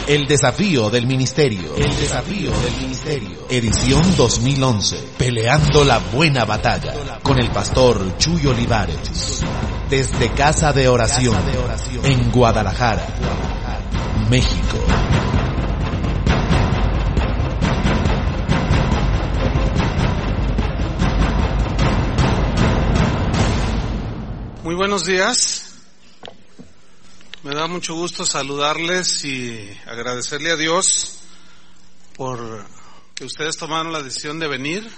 El desafío del ministerio. El desafío del ministerio. Edición 2011. Peleando la buena batalla. Con el pastor Chuy Olivares. Desde Casa de Oración. En Guadalajara, México. Muy buenos días. Me da mucho gusto saludarles y agradecerle a Dios por que ustedes tomaron la decisión de venir.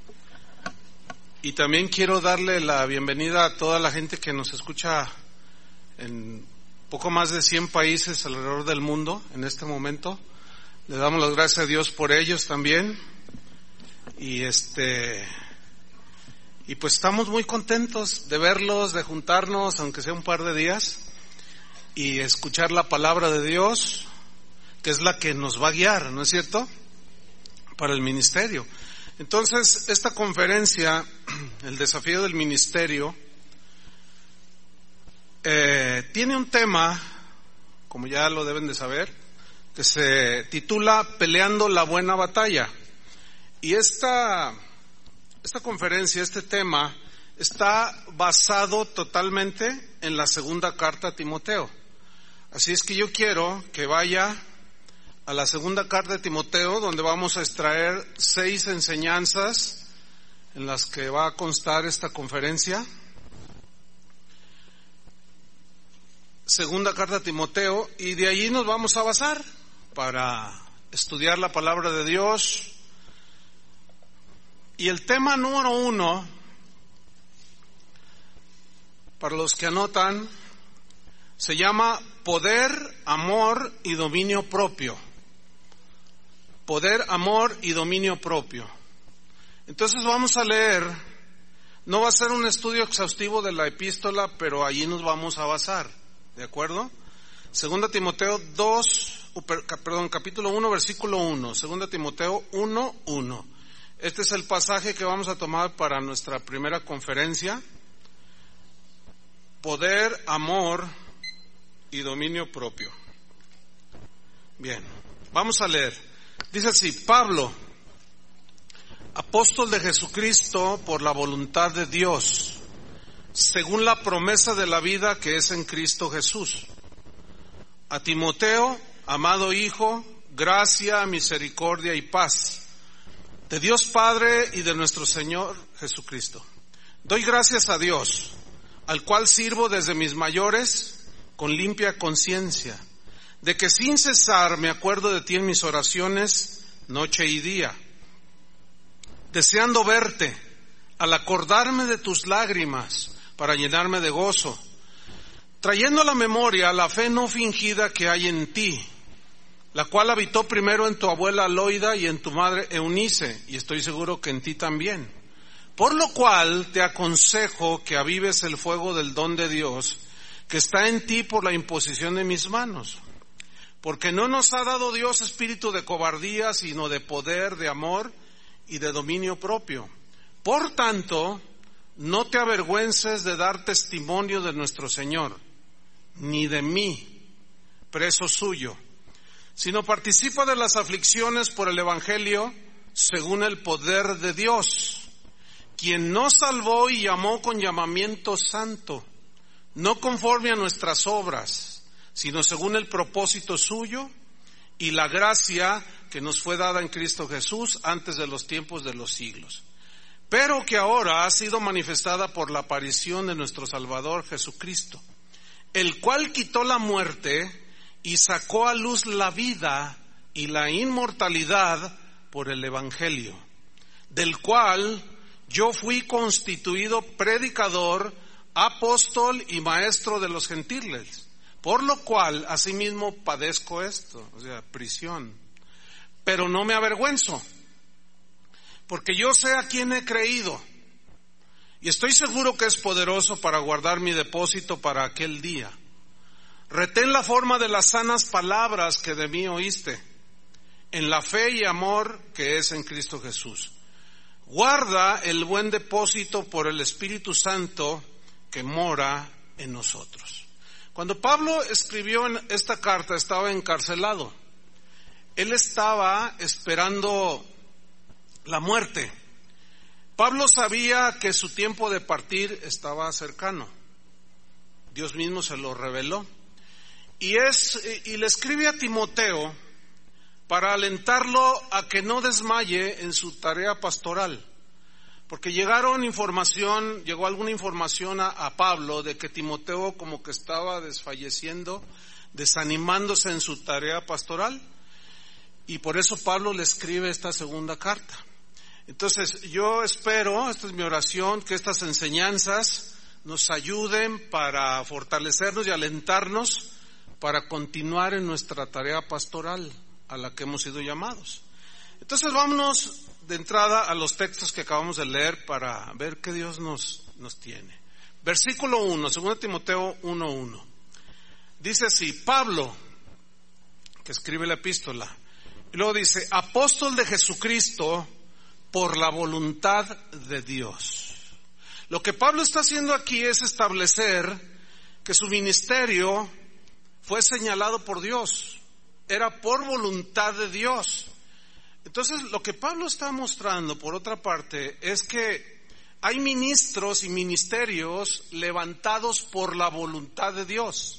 Y también quiero darle la bienvenida a toda la gente que nos escucha en poco más de 100 países alrededor del mundo en este momento. Le damos las gracias a Dios por ellos también. Y pues estamos muy contentos de verlos, de juntarnos, aunque sea un par de días, y escuchar la palabra de Dios, que es la que nos va a guiar, ¿no es cierto?, para el ministerio. Entonces, esta conferencia, el desafío del ministerio, tiene un tema, como ya lo deben de saber, que se titula Peleando la buena batalla. Y esta conferencia, este tema, está basado totalmente en la segunda carta a Timoteo. Así es que yo quiero que vaya a la segunda carta de Timoteo, donde vamos a extraer 6 enseñanzas en las que va a constar esta conferencia. Segunda carta a Timoteo, y de allí nos vamos a basar para estudiar la palabra de Dios. Y el tema número 1, para los que anotan, se llama Poder, Amor y Dominio Propio. Poder, amor y dominio propio. Entonces vamos a leer, no va a ser un estudio exhaustivo de la epístola, pero allí nos vamos a basar, ¿de acuerdo? Segunda Timoteo capítulo 1, versículo 1. Segunda Timoteo 1, 1. Este es el pasaje que vamos a tomar para nuestra primera conferencia. Poder, amor y dominio propio. Bien, vamos a leer. Dice así: Pablo, apóstol de Jesucristo por la voluntad de Dios, según la promesa de la vida que es en Cristo Jesús. A Timoteo, amado hijo, gracia, misericordia y paz de Dios Padre y de nuestro Señor Jesucristo. Doy gracias a Dios, al cual sirvo desde mis mayores con limpia conciencia, de que sin cesar me acuerdo de ti en mis oraciones noche y día, deseando verte, al acordarme de tus lágrimas para llenarme de gozo, trayendo a la memoria la fe no fingida que hay en ti, la cual habitó primero en tu abuela Loida y en tu madre Eunice, y estoy seguro que en ti también. Por lo cual te aconsejo que avives el fuego del don de Dios que está en ti por la imposición de mis manos. Porque no nos ha dado Dios espíritu de cobardía, sino de poder, de amor y de dominio propio. Por tanto, no te avergüences de dar testimonio de nuestro Señor, ni de mí, preso suyo, sino participa de las aflicciones por el Evangelio según el poder de Dios, quien nos salvó y llamó con llamamiento santo, no conforme a nuestras obras, sino según el propósito suyo y la gracia que nos fue dada en Cristo Jesús antes de los tiempos de los siglos, pero que ahora ha sido manifestada por la aparición de nuestro Salvador Jesucristo, el cual quitó la muerte y sacó a luz la vida y la inmortalidad por el Evangelio, del cual yo fui constituido predicador, apóstol y maestro de los gentiles, por lo cual asimismo padezco esto, o sea, prisión. Pero no me avergüenzo, porque yo sé a quién he creído, y estoy seguro que es poderoso para guardar mi depósito para aquel día. Retén la forma de las sanas palabras que de mí oíste, en la fe y amor que es en Cristo Jesús. Guarda el buen depósito por el Espíritu Santo que mora en nosotros. Cuando Pablo escribió en esta carta estaba encarcelado él estaba esperando la muerte. Pablo sabía que su tiempo de partir estaba cercano. Dios mismo se lo reveló. Y le escribe a Timoteo para alentarlo a que no desmaye en su tarea pastoral. Porque llegó alguna información a Pablo de que Timoteo como que estaba desfalleciendo, desanimándose en su tarea pastoral. Y por eso Pablo le escribe esta segunda carta. Entonces yo espero, esta es mi oración, que estas enseñanzas nos ayuden para fortalecernos y alentarnos para continuar en nuestra tarea pastoral a la que hemos sido llamados. Entonces vámonos de entrada a los textos que acabamos de leer para ver qué Dios nos tiene. Versículo 1, 2 Timoteo 1:1. Dice así: Pablo, que escribe la epístola, y luego dice: apóstol de Jesucristo por la voluntad de Dios. Lo que Pablo está haciendo aquí es establecer que su ministerio fue señalado por Dios, era por voluntad de Dios. Entonces, lo que Pablo está mostrando, por otra parte, es que hay ministros y ministerios levantados por la voluntad de Dios.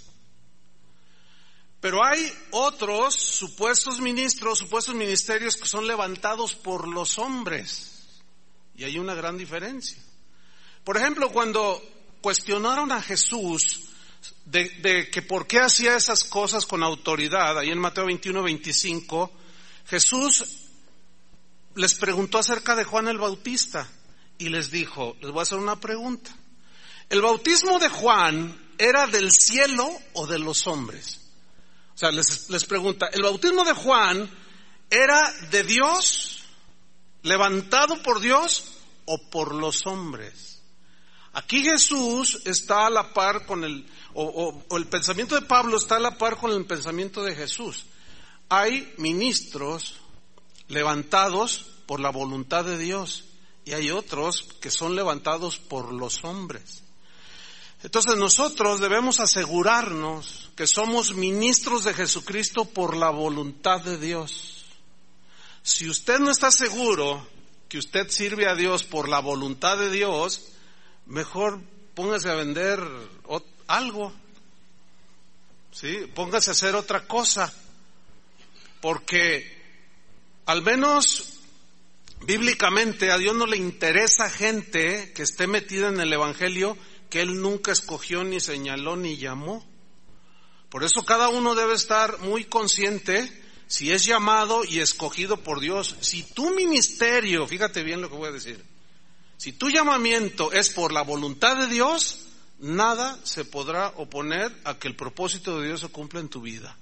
Pero hay otros supuestos ministerios que son levantados por los hombres. Y hay una gran diferencia. Por ejemplo, cuando cuestionaron a Jesús de que por qué hacía esas cosas con autoridad, ahí en Mateo 21:25, Jesús les preguntó acerca de Juan el Bautista y les dijo, les voy a hacer una pregunta. ¿El bautismo de Juan era del cielo o de los hombres? O sea, les pregunta, ¿el bautismo de Juan era de Dios, levantado por Dios o por los hombres? Aquí Jesús está a la par con el pensamiento de Pablo está a la par con el pensamiento de Jesús. Hay ministros levantados por la voluntad de Dios y hay otros que son levantados por los hombres. Entonces nosotros debemos asegurarnos que somos ministros de Jesucristo por la voluntad de Dios. Si usted no está seguro que usted sirve a Dios por la voluntad de Dios, mejor póngase a vender algo, ¿sí? Póngase a hacer otra cosa, porque al menos bíblicamente a Dios no le interesa gente que esté metida en el evangelio que Él nunca escogió, ni señaló, ni llamó. Por eso cada uno debe estar muy consciente si es llamado y escogido por Dios. Si tu ministerio, fíjate bien lo que voy a decir, si tu llamamiento es por la voluntad de Dios, nada se podrá oponer a que el propósito de Dios se cumpla en tu vida.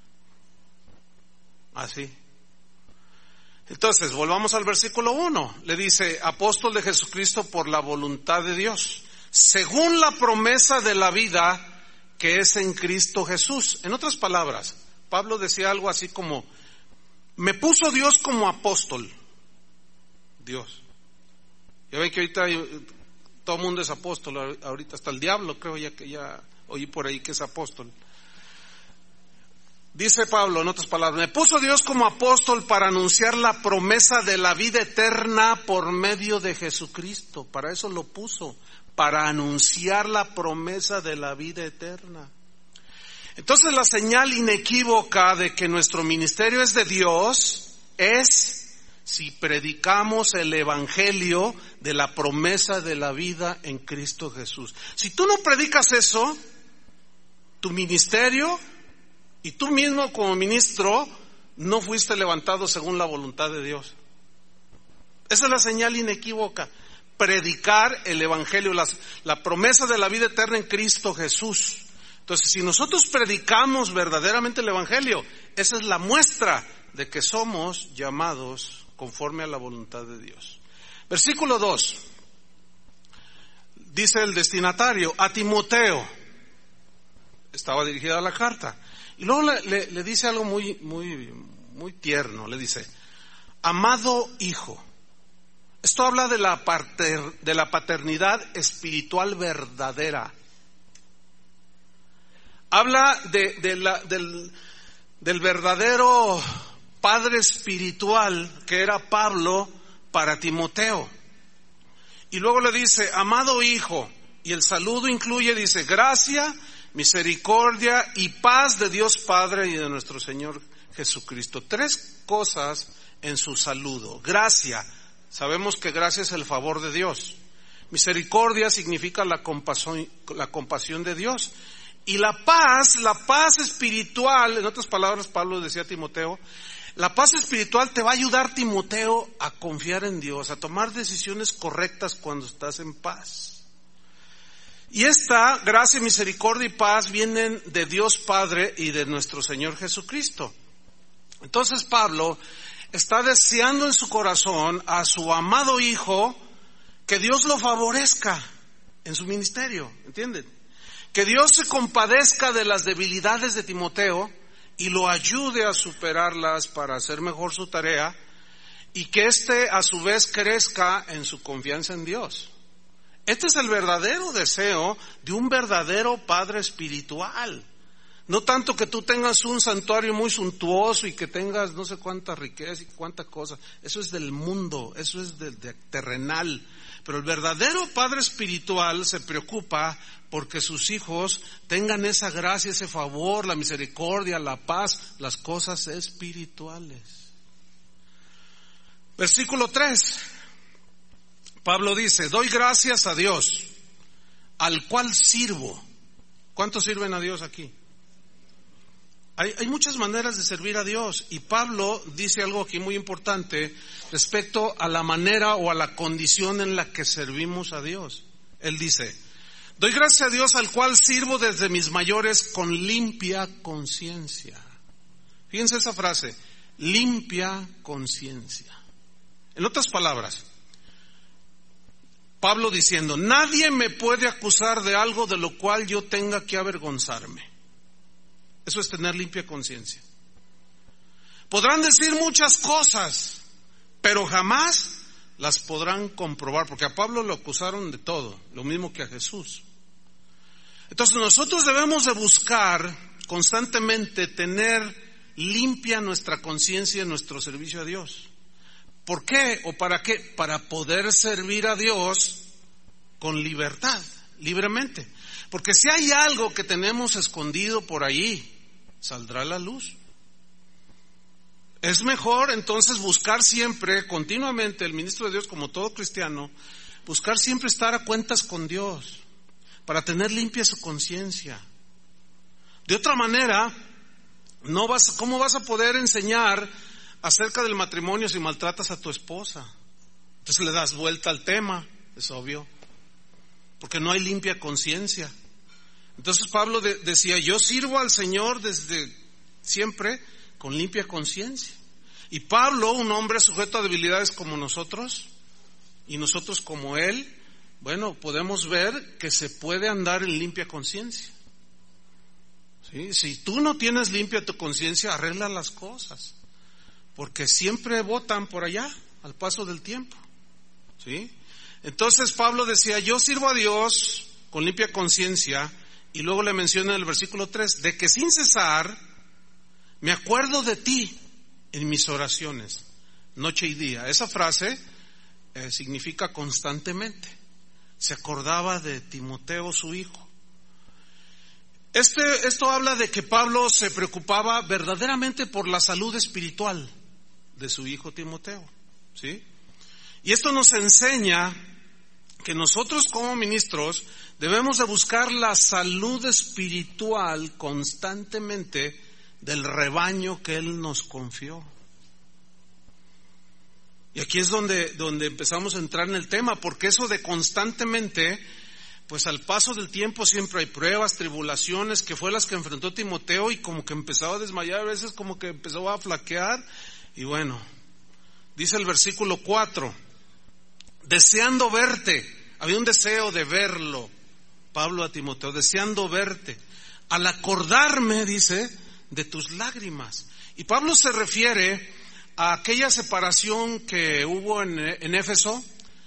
Así. Entonces, volvamos al versículo 1. Le dice, apóstol de Jesucristo por la voluntad de Dios, según la promesa de la vida que es en Cristo Jesús. En otras palabras, Pablo decía algo así como, me puso Dios como apóstol. Dios. Ya ven que ahorita todo el mundo es apóstol, ahorita hasta el diablo creo que ya oí por ahí que es apóstol. Dice Pablo, en otras palabras, me puso Dios como apóstol para anunciar la promesa de la vida eterna por medio de Jesucristo. Para eso lo puso, para anunciar la promesa de la vida eterna. Entonces la señal inequívoca de que nuestro ministerio es de Dios es si predicamos el evangelio de la promesa de la vida en Cristo Jesús. Si tú no predicas eso, tu ministerio y tú mismo como ministro no fuiste levantado según la voluntad de Dios. Esa es la señal inequívoca. Predicar el evangelio, la promesa de la vida eterna en Cristo Jesús. Entonces, si nosotros predicamos verdaderamente el evangelio, esa es la muestra de que somos llamados conforme a la voluntad de Dios. Versículo 2. Dice el destinatario, a Timoteo. Estaba dirigida la carta. Y luego le dice algo muy tierno. Le dice, amado hijo. Esto habla de la paternidad espiritual verdadera. Habla del verdadero padre espiritual que era Pablo para Timoteo. Y luego le dice, amado hijo, y el saludo incluye, dice, gracia, misericordia y paz de Dios Padre y de nuestro Señor Jesucristo. 3 cosas en su saludo. Gracia, sabemos que gracia es el favor de Dios. Misericordia significa la compasión de Dios. Y la paz espiritual, en otras palabras Pablo decía a Timoteo, la paz espiritual te va a ayudar, Timoteo, a confiar en Dios, a tomar decisiones correctas cuando estás en paz. Y esta gracia, misericordia y paz vienen de Dios Padre y de nuestro Señor Jesucristo. Entonces Pablo está deseando en su corazón a su amado hijo que Dios lo favorezca en su ministerio, ¿entienden? Que Dios se compadezca de las debilidades de Timoteo y lo ayude a superarlas para hacer mejor su tarea, y que éste a su vez crezca en su confianza en Dios. Este es el verdadero deseo de un verdadero padre espiritual. No tanto que tú tengas un santuario muy suntuoso y que tengas no sé cuánta riqueza y cuánta cosa. Eso es del mundo, eso es de terrenal. Pero el verdadero padre espiritual se preocupa porque sus hijos tengan esa gracia, ese favor, la misericordia, la paz, las cosas espirituales. Versículo 3. Pablo dice, doy gracias a Dios, al cual sirvo. ¿Cuántos sirven a Dios aquí? Hay muchas maneras de servir a Dios, y Pablo dice algo aquí muy importante respecto a la manera o a la condición en la que servimos a Dios. Él dice, doy gracias a Dios al cual sirvo desde mis mayores con limpia conciencia. Fíjense esa frase, limpia conciencia. En otras palabras, Pablo diciendo, nadie me puede acusar de algo de lo cual yo tenga que avergonzarme. Eso es tener limpia conciencia. Podrán decir muchas cosas, pero jamás las podrán comprobar, porque a Pablo lo acusaron de todo, lo mismo que a Jesús. Entonces nosotros debemos de buscar constantemente tener limpia nuestra conciencia en nuestro servicio a Dios. ¿Por qué o para qué? Para poder servir a Dios con libertad, libremente. Porque si hay algo que tenemos escondido por ahí, saldrá a la luz. Es mejor entonces buscar siempre, continuamente, el ministro de Dios como todo cristiano, buscar siempre estar a cuentas con Dios, para tener limpia su conciencia. De otra manera, ¿cómo vas a poder enseñar acerca del matrimonio si maltratas a tu esposa? Entonces le das vuelta al tema, es obvio, porque no hay limpia conciencia. Entonces Pablo decía, yo sirvo al Señor desde siempre con limpia conciencia. Y Pablo, un hombre sujeto a debilidades como nosotros, y nosotros como él, bueno, podemos ver que se puede andar en limpia conciencia. ¿Sí? Si tú no tienes limpia tu conciencia, arregla las cosas, porque siempre botan por allá al paso del tiempo. ¿Sí? Entonces Pablo decía, yo sirvo a Dios con limpia conciencia, y luego le menciona en el versículo 3, de que sin cesar me acuerdo de ti en mis oraciones, noche y día. Esa frase significa constantemente. Se acordaba de Timoteo, su hijo. Esto habla de que Pablo se preocupaba verdaderamente por la salud espiritual de su hijo Timoteo, ¿sí? Y esto nos enseña que nosotros como ministros debemos de buscar la salud espiritual constantemente del rebaño que Él nos confió. Y aquí es donde empezamos a entrar en el tema, porque eso de constantemente, pues al paso del tiempo siempre hay pruebas, tribulaciones, que fue las que enfrentó Timoteo, y como que empezaba a desmayar, a veces como que empezó a flaquear, y bueno, dice el versículo 4, deseando verte, había un deseo de verlo, Pablo a Timoteo, deseando verte, al acordarme, dice, de tus lágrimas. Y Pablo se refiere a aquella separación que hubo en Éfeso,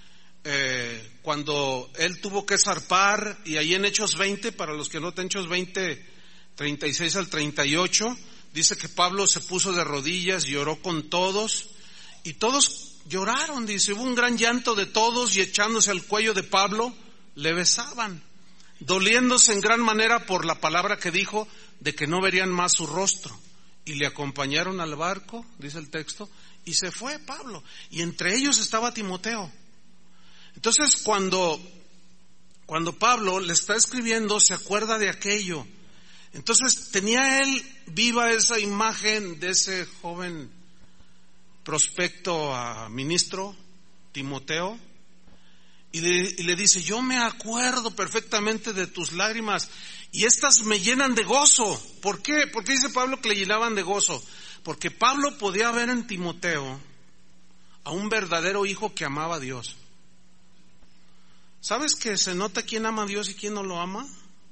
cuando él tuvo que zarpar, y ahí en Hechos 20, para los que notan Hechos 20, 36 al 38, dice que Pablo se puso de rodillas y oró con todos, y todos lloraron, dice, hubo un gran llanto de todos, y echándose al cuello de Pablo, le besaban, doliéndose en gran manera por la palabra que dijo, de que no verían más su rostro. Y le acompañaron al barco, dice el texto, y se fue Pablo, y entre ellos estaba Timoteo. Entonces cuando Pablo le está escribiendo, se acuerda de aquello. Entonces tenía él viva esa imagen de ese joven prospecto a ministro, Timoteo, y le dice, yo me acuerdo perfectamente de tus lágrimas, y estas me llenan de gozo. ¿Por qué? ¿Por qué dice Pablo que le llenaban de gozo? Porque Pablo podía ver en Timoteo a un verdadero hijo que amaba a Dios. ¿Sabes que se nota quién ama a Dios y quién no lo ama?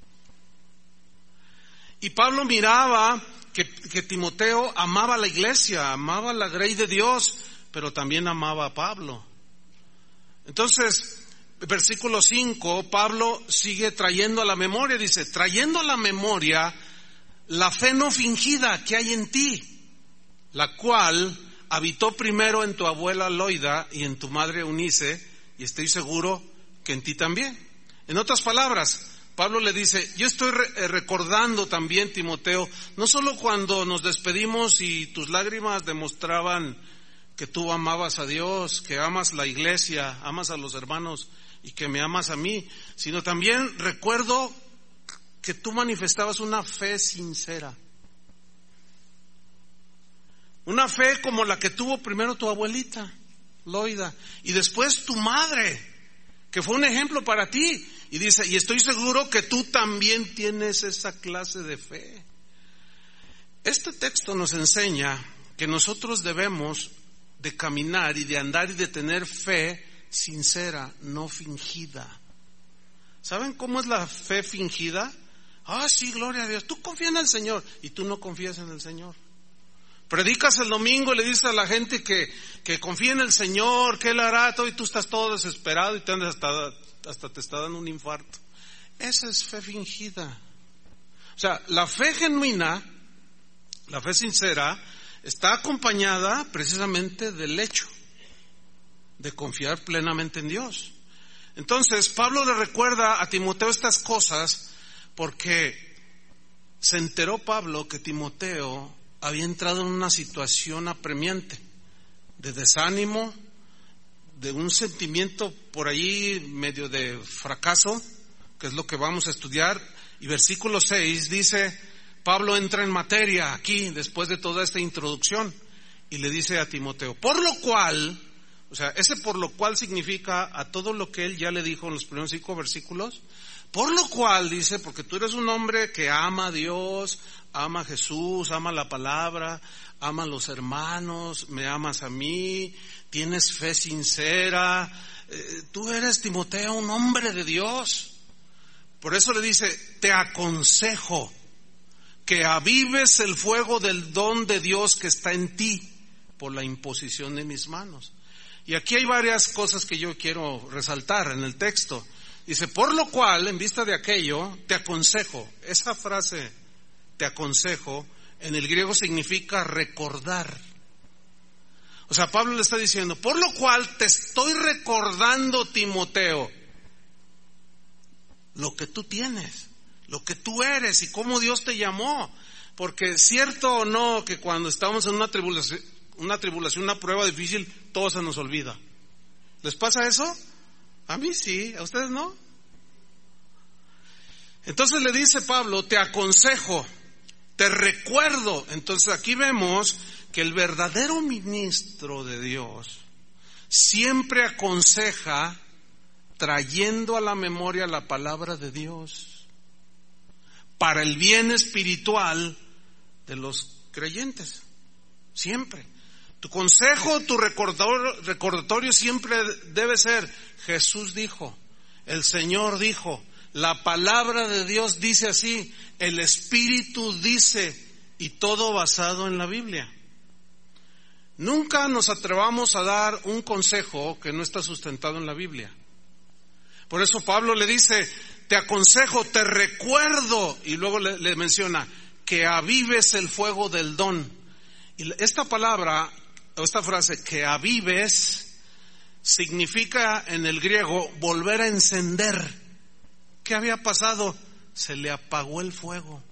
Y Pablo miraba que Timoteo amaba a la iglesia, amaba la grey de Dios, pero también amaba a Pablo. Entonces, versículo 5, Pablo sigue trayendo a la memoria, dice, trayendo a la memoria la fe no fingida que hay en ti, la cual habitó primero en tu abuela Loida y en tu madre Eunice, y estoy seguro que en ti también. En otras palabras, Pablo le dice, yo estoy recordando también, Timoteo, no solo cuando nos despedimos y tus lágrimas demostraban que tú amabas a Dios, que amas la iglesia, amas a los hermanos y que me amas a mí, sino también recuerdo que tú manifestabas una fe sincera. Una fe como la que tuvo primero tu abuelita, Loida, y después tu madre, que fue un ejemplo para ti. Y dice, y estoy seguro que tú también tienes esa clase de fe. Este texto nos enseña que nosotros debemos de caminar y de andar y de tener fe sincera, no fingida. ¿Saben cómo es la fe fingida? Sí, gloria a Dios, tú confías en el Señor y tú no confías en el Señor. Predicas el domingo y le dices a la gente que confía en el Señor, que Él hará todo, y tú estás todo desesperado y te andas hasta te está dando un infarto. Esa es fe fingida. O sea, la fe genuina, la fe sincera, está acompañada precisamente del hecho de confiar plenamente en Dios. Entonces, Pablo le recuerda a Timoteo estas cosas porque se enteró Pablo que Timoteo había entrado en una situación apremiante, de desánimo, de un sentimiento por ahí medio de fracaso, que es lo que vamos a estudiar. Y versículo 6 dice, Pablo entra en materia aquí, después de toda esta introducción, y le dice a Timoteo, por lo cual, o sea, ese por lo cual significa a todo lo que él ya le dijo en los primeros 5 versículos, por lo cual dice, porque tú eres un hombre que ama a Dios, ama a Jesús, ama la palabra, ama a los hermanos, me amas a mí, tienes fe sincera, tú eres, Timoteo, un hombre de Dios. Por eso le dice, te aconsejo que avives el fuego del don de Dios que está en ti por la imposición de mis manos. Y aquí hay varias cosas que yo quiero resaltar en el texto. Dice, por lo cual, en vista de aquello, te aconsejo. Esa frase, te aconsejo, en el griego significa recordar. O sea, Pablo le está diciendo, por lo cual te estoy recordando, Timoteo, lo que tú tienes, lo que tú eres y cómo Dios te llamó. Porque cierto o no que cuando estamos en una tribulación, una prueba difícil, todo se nos olvida. ¿Les pasa eso? A mí sí, ¿a ustedes no? Entonces le dice Pablo, te aconsejo, te recuerdo. Entonces aquí vemos que el verdadero ministro de Dios siempre aconseja trayendo a la memoria la palabra de Dios para el bien espiritual de los creyentes. Siempre. Tu consejo, tu recordatorio siempre debe ser, Jesús dijo, el Señor dijo, la palabra de Dios dice así, el Espíritu dice, y todo basado en la Biblia. Nunca nos atrevamos a dar un consejo que no está sustentado en la Biblia. Por eso Pablo le dice, te aconsejo, te recuerdo, y luego le menciona, que avives el fuego del don. Y esta palabra, o esta frase, que avives, significa en el griego volver a encender. ¿Qué había pasado? Se le apagó el fuego.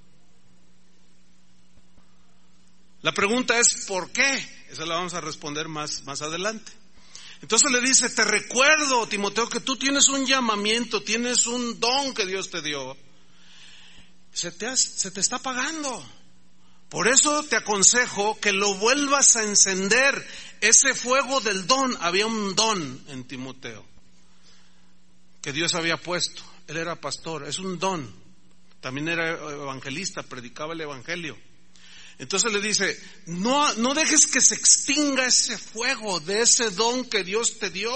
La pregunta es ¿por qué? Esa la vamos a responder más adelante. Entonces le dice, te recuerdo, Timoteo, que tú tienes un llamamiento, tienes un don que Dios te dio. Se te está apagando. Por eso te aconsejo que lo vuelvas a encender. Ese fuego del don, había un don en Timoteo que Dios había puesto. Él era pastor, es un don. También era evangelista, predicaba el evangelio. Entonces le dice, no dejes que se extinga ese fuego de ese don que Dios te dio,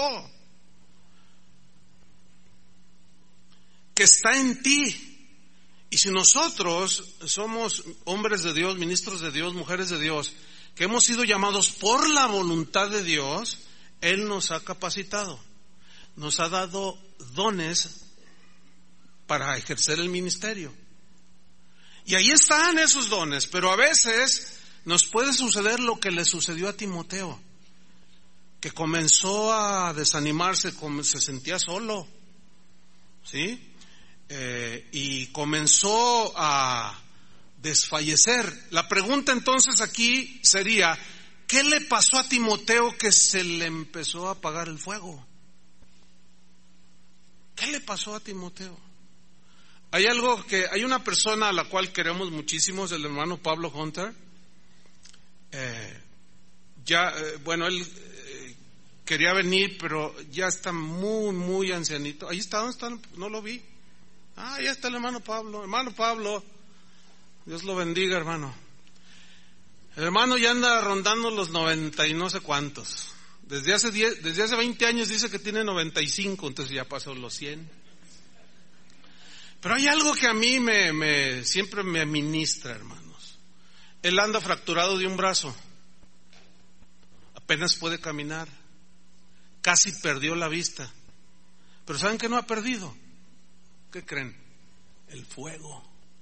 que está en ti. Y si nosotros somos hombres de Dios, ministros de Dios, mujeres de Dios, que hemos sido llamados por la voluntad de Dios, Él nos ha capacitado, nos ha dado dones para ejercer el ministerio. Y ahí están esos dones, pero a veces nos puede suceder lo que le sucedió a Timoteo, que comenzó a desanimarse, se sentía solo, ¿sí? Y comenzó a desfallecer. La pregunta entonces aquí sería, ¿qué le pasó a Timoteo que se le empezó a apagar el fuego? ¿Qué le pasó a Timoteo? Hay una persona a la cual queremos muchísimo, es el hermano Pablo Hunter. Él quería venir, pero ya está muy ancianito. Ahí está, ¿dónde está? No lo vi. Ya está el hermano Pablo. Hermano Pablo, Dios lo bendiga, hermano. El hermano ya anda rondando los 90 y no sé cuántos. Desde hace 20 años dice que tiene 95, entonces ya pasó los 100. Pero hay algo que a mí siempre me ministra, hermanos. Él anda fracturado de un brazo. Apenas puede caminar. Casi perdió la vista. Pero ¿saben qué no ha perdido? ¿Qué creen? El fuego.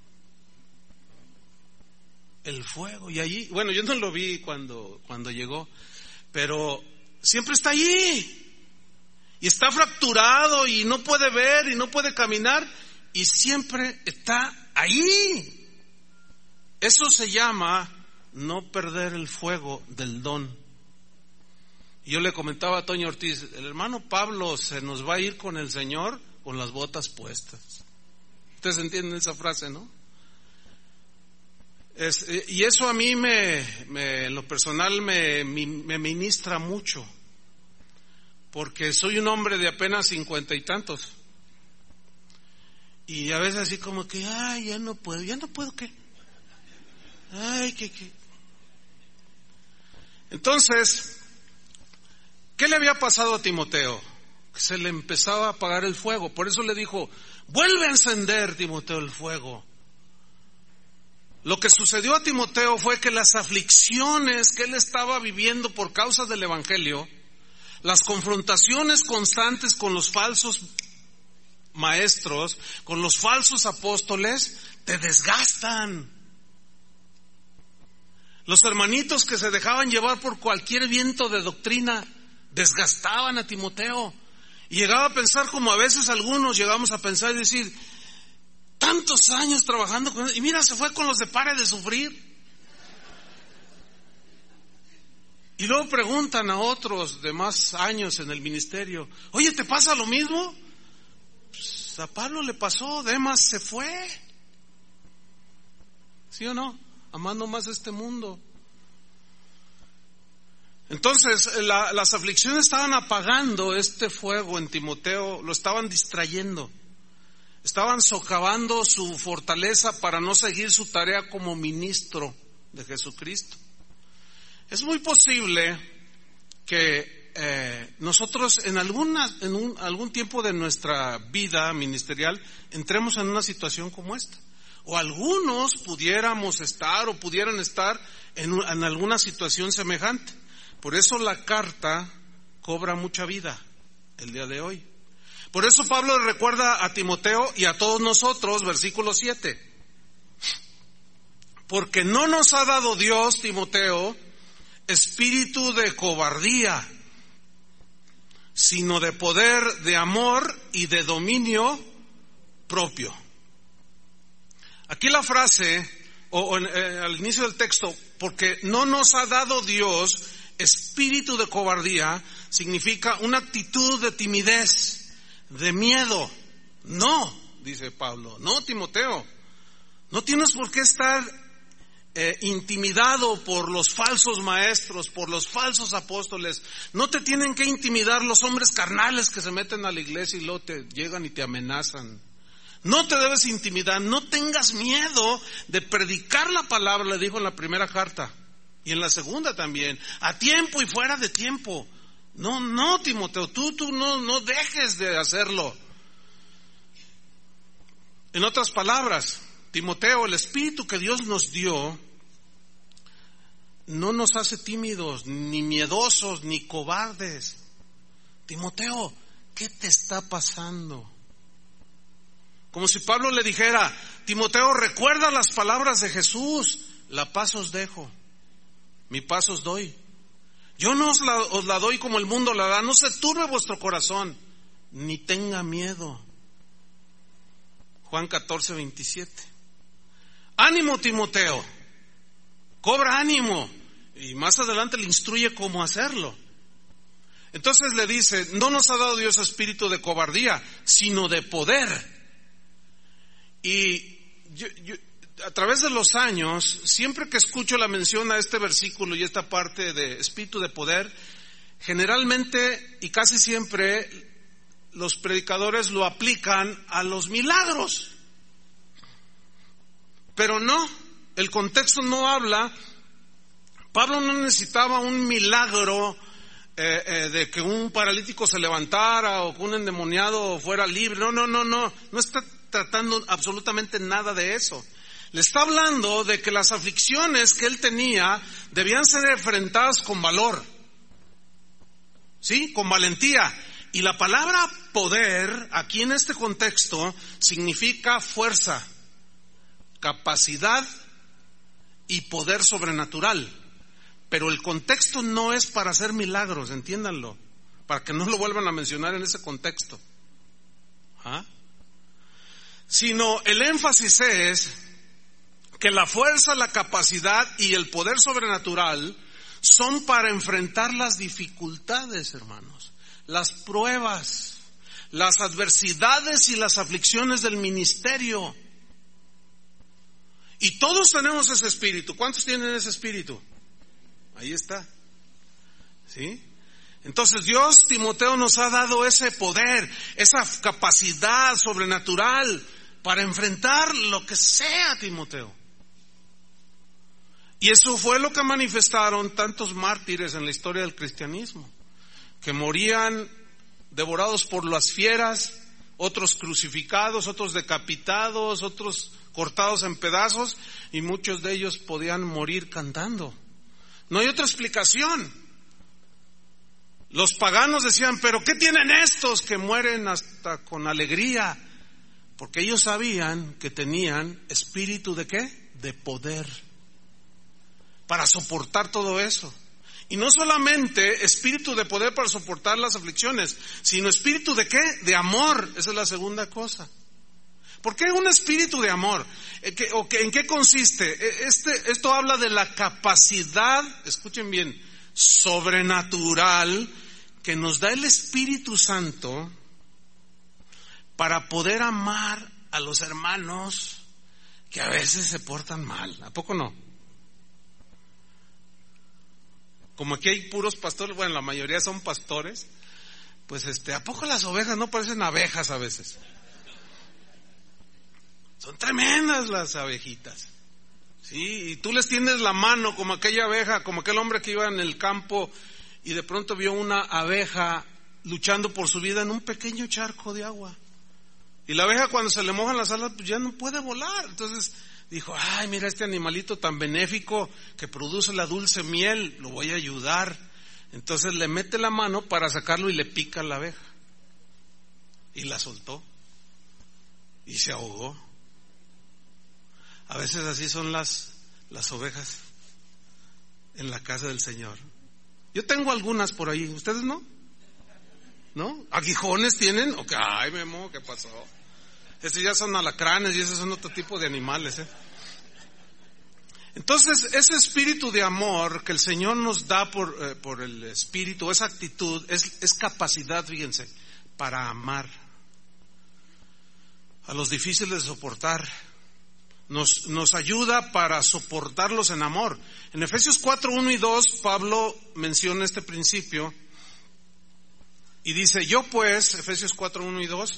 El fuego. Y allí, bueno, yo no lo vi cuando llegó, pero siempre está allí. Y está fracturado y no puede ver y no puede caminar. Y siempre está ahí. Eso se llama no perder el fuego del don. Y yo le comentaba a Toño Ortiz, el hermano Pablo se nos va a ir con el Señor con las botas puestas. Ustedes entienden esa frase, ¿no? Y eso a mí en lo personal me ministra mucho, porque soy un hombre de apenas 50 y tantos. Y a veces así como que, ya no puedo, ¿qué? ¿Qué? Entonces, ¿qué le había pasado a Timoteo? Que se le empezaba a apagar el fuego. Por eso le dijo, vuelve a encender, Timoteo, el fuego. Lo que sucedió a Timoteo fue que las aflicciones que él estaba viviendo por causa del evangelio, las confrontaciones constantes con los falsos maestros, con los falsos apóstoles, te desgastan. Los hermanitos que se dejaban llevar por cualquier viento de doctrina desgastaban a Timoteo. Y llegaba a pensar como a veces algunos llegamos a pensar y decir, tantos años trabajando con él, y mira, se fue con los de pare de sufrir. Y luego preguntan a otros de más años en el ministerio, oye, ¿te pasa lo mismo? Pues a Pablo le pasó, Demas se fue. ¿Sí o no? Amando más este mundo. Entonces, las aflicciones estaban apagando este fuego en Timoteo, lo estaban distrayendo. Estaban socavando su fortaleza para no seguir su tarea como ministro de Jesucristo. Es muy posible que nosotros en algún tiempo de nuestra vida ministerial entremos en una situación como esta. O algunos pudiéramos estar o pudieran estar en alguna situación semejante. Por eso la carta cobra mucha vida el día de hoy. Por eso Pablo le recuerda a Timoteo y a todos nosotros, versículo 7. Porque no nos ha dado Dios, Timoteo, espíritu de cobardía, sino de poder, de amor y de dominio propio. Aquí la frase, al inicio del texto, porque no nos ha dado Dios espíritu de cobardía, significa una actitud de timidez, de miedo. No, dice Pablo, no, Timoteo, no tienes por qué estar intimidado por los falsos maestros, por los falsos apóstoles. No te tienen que intimidar los hombres carnales que se meten a la iglesia y luego te llegan y te amenazan. No te debes intimidar, no tengas miedo de predicar la palabra, le dijo en la primera carta y en la segunda también, a tiempo y fuera de tiempo. No, Timoteo, tú no dejes de hacerlo. En otras palabras, Timoteo, el espíritu que Dios nos dio no nos hace tímidos, ni miedosos, ni cobardes. Timoteo, ¿qué te está pasando? Como si Pablo le dijera, Timoteo, recuerda las palabras de Jesús, la paz os dejo, mi paz os doy. Yo no os la doy como el mundo la da, no se turbe vuestro corazón, ni tenga miedo. Juan 14:27. Ánimo, Timoteo, cobra ánimo. Y más adelante le instruye cómo hacerlo. Entonces le dice, no nos ha dado Dios espíritu de cobardía, sino de poder. Y yo, a través de los años, siempre que escucho la mención a este versículo y esta parte de espíritu de poder, generalmente y casi siempre los predicadores lo aplican a los milagros. Pero no, el contexto no habla. Pablo no necesitaba un milagro de que un paralítico se levantara o que un endemoniado fuera libre. No está tratando absolutamente nada de eso. Le está hablando de que las aflicciones que él tenía debían ser enfrentadas con valor, ¿sí? Con valentía. Y la palabra poder, aquí en este contexto, significa fuerza, capacidad y poder sobrenatural. Pero el contexto no es para hacer milagros, entiéndanlo, para que no lo vuelvan a mencionar en ese contexto. Sino el énfasis es que la fuerza, la capacidad y el poder sobrenatural son para enfrentar las dificultades, hermanos, las pruebas, las adversidades y las aflicciones del ministerio. Y todos tenemos ese espíritu. ¿Cuántos tienen ese espíritu? Ahí está. ¿Sí? Entonces Dios, Timoteo, nos ha dado ese poder, esa capacidad sobrenatural para enfrentar lo que sea, Timoteo. Y eso fue lo que manifestaron tantos mártires en la historia del cristianismo, que morían devorados por las fieras, otros crucificados, otros decapitados, otros cortados en pedazos, y muchos de ellos podían morir cantando. No hay otra explicación. Los paganos decían, pero ¿qué tienen estos que mueren hasta con alegría? Porque ellos sabían que tenían espíritu ¿de qué? De poder, para soportar todo eso. Y no solamente espíritu de poder para soportar las aflicciones, sino espíritu ¿de qué? De amor. Esa es la segunda cosa. ¿Por qué un espíritu de amor? ¿En qué consiste? Esto habla de la capacidad, escuchen bien, sobrenatural que nos da el Espíritu Santo para poder amar a los hermanos que a veces se portan mal. ¿A poco no? Como aquí hay puros pastores, bueno, la mayoría son pastores, pues ¿a poco las ovejas no parecen abejas a veces? Son tremendas las abejitas, ¿sí? Y tú les tiendes la mano como aquella abeja, como aquel hombre que iba en el campo y de pronto vio una abeja luchando por su vida en un pequeño charco de agua. Y la abeja cuando se le mojan las alas, pues ya no puede volar. Entonces dijo, ay, mira este animalito tan benéfico que produce la dulce miel, lo voy a ayudar. Entonces le mete la mano para sacarlo y le pica a la abeja. Y la soltó. Y se ahogó. A veces así son las las ovejas en la casa del Señor. Yo tengo algunas por ahí, ¿ustedes no? ¿No? ¿Aguijones tienen? Okay. Ay, Memo, ¿qué pasó? Estos ya son alacranes y esos son otro tipo de animales, Entonces, ese espíritu de amor que el Señor nos da por el espíritu, esa actitud, es capacidad, fíjense, para amar a los difíciles de soportar. Nos ayuda para soportarlos en amor. En Efesios 4, 1 y 2, Pablo menciona este principio y dice, yo pues, Efesios 4, 1 y 2,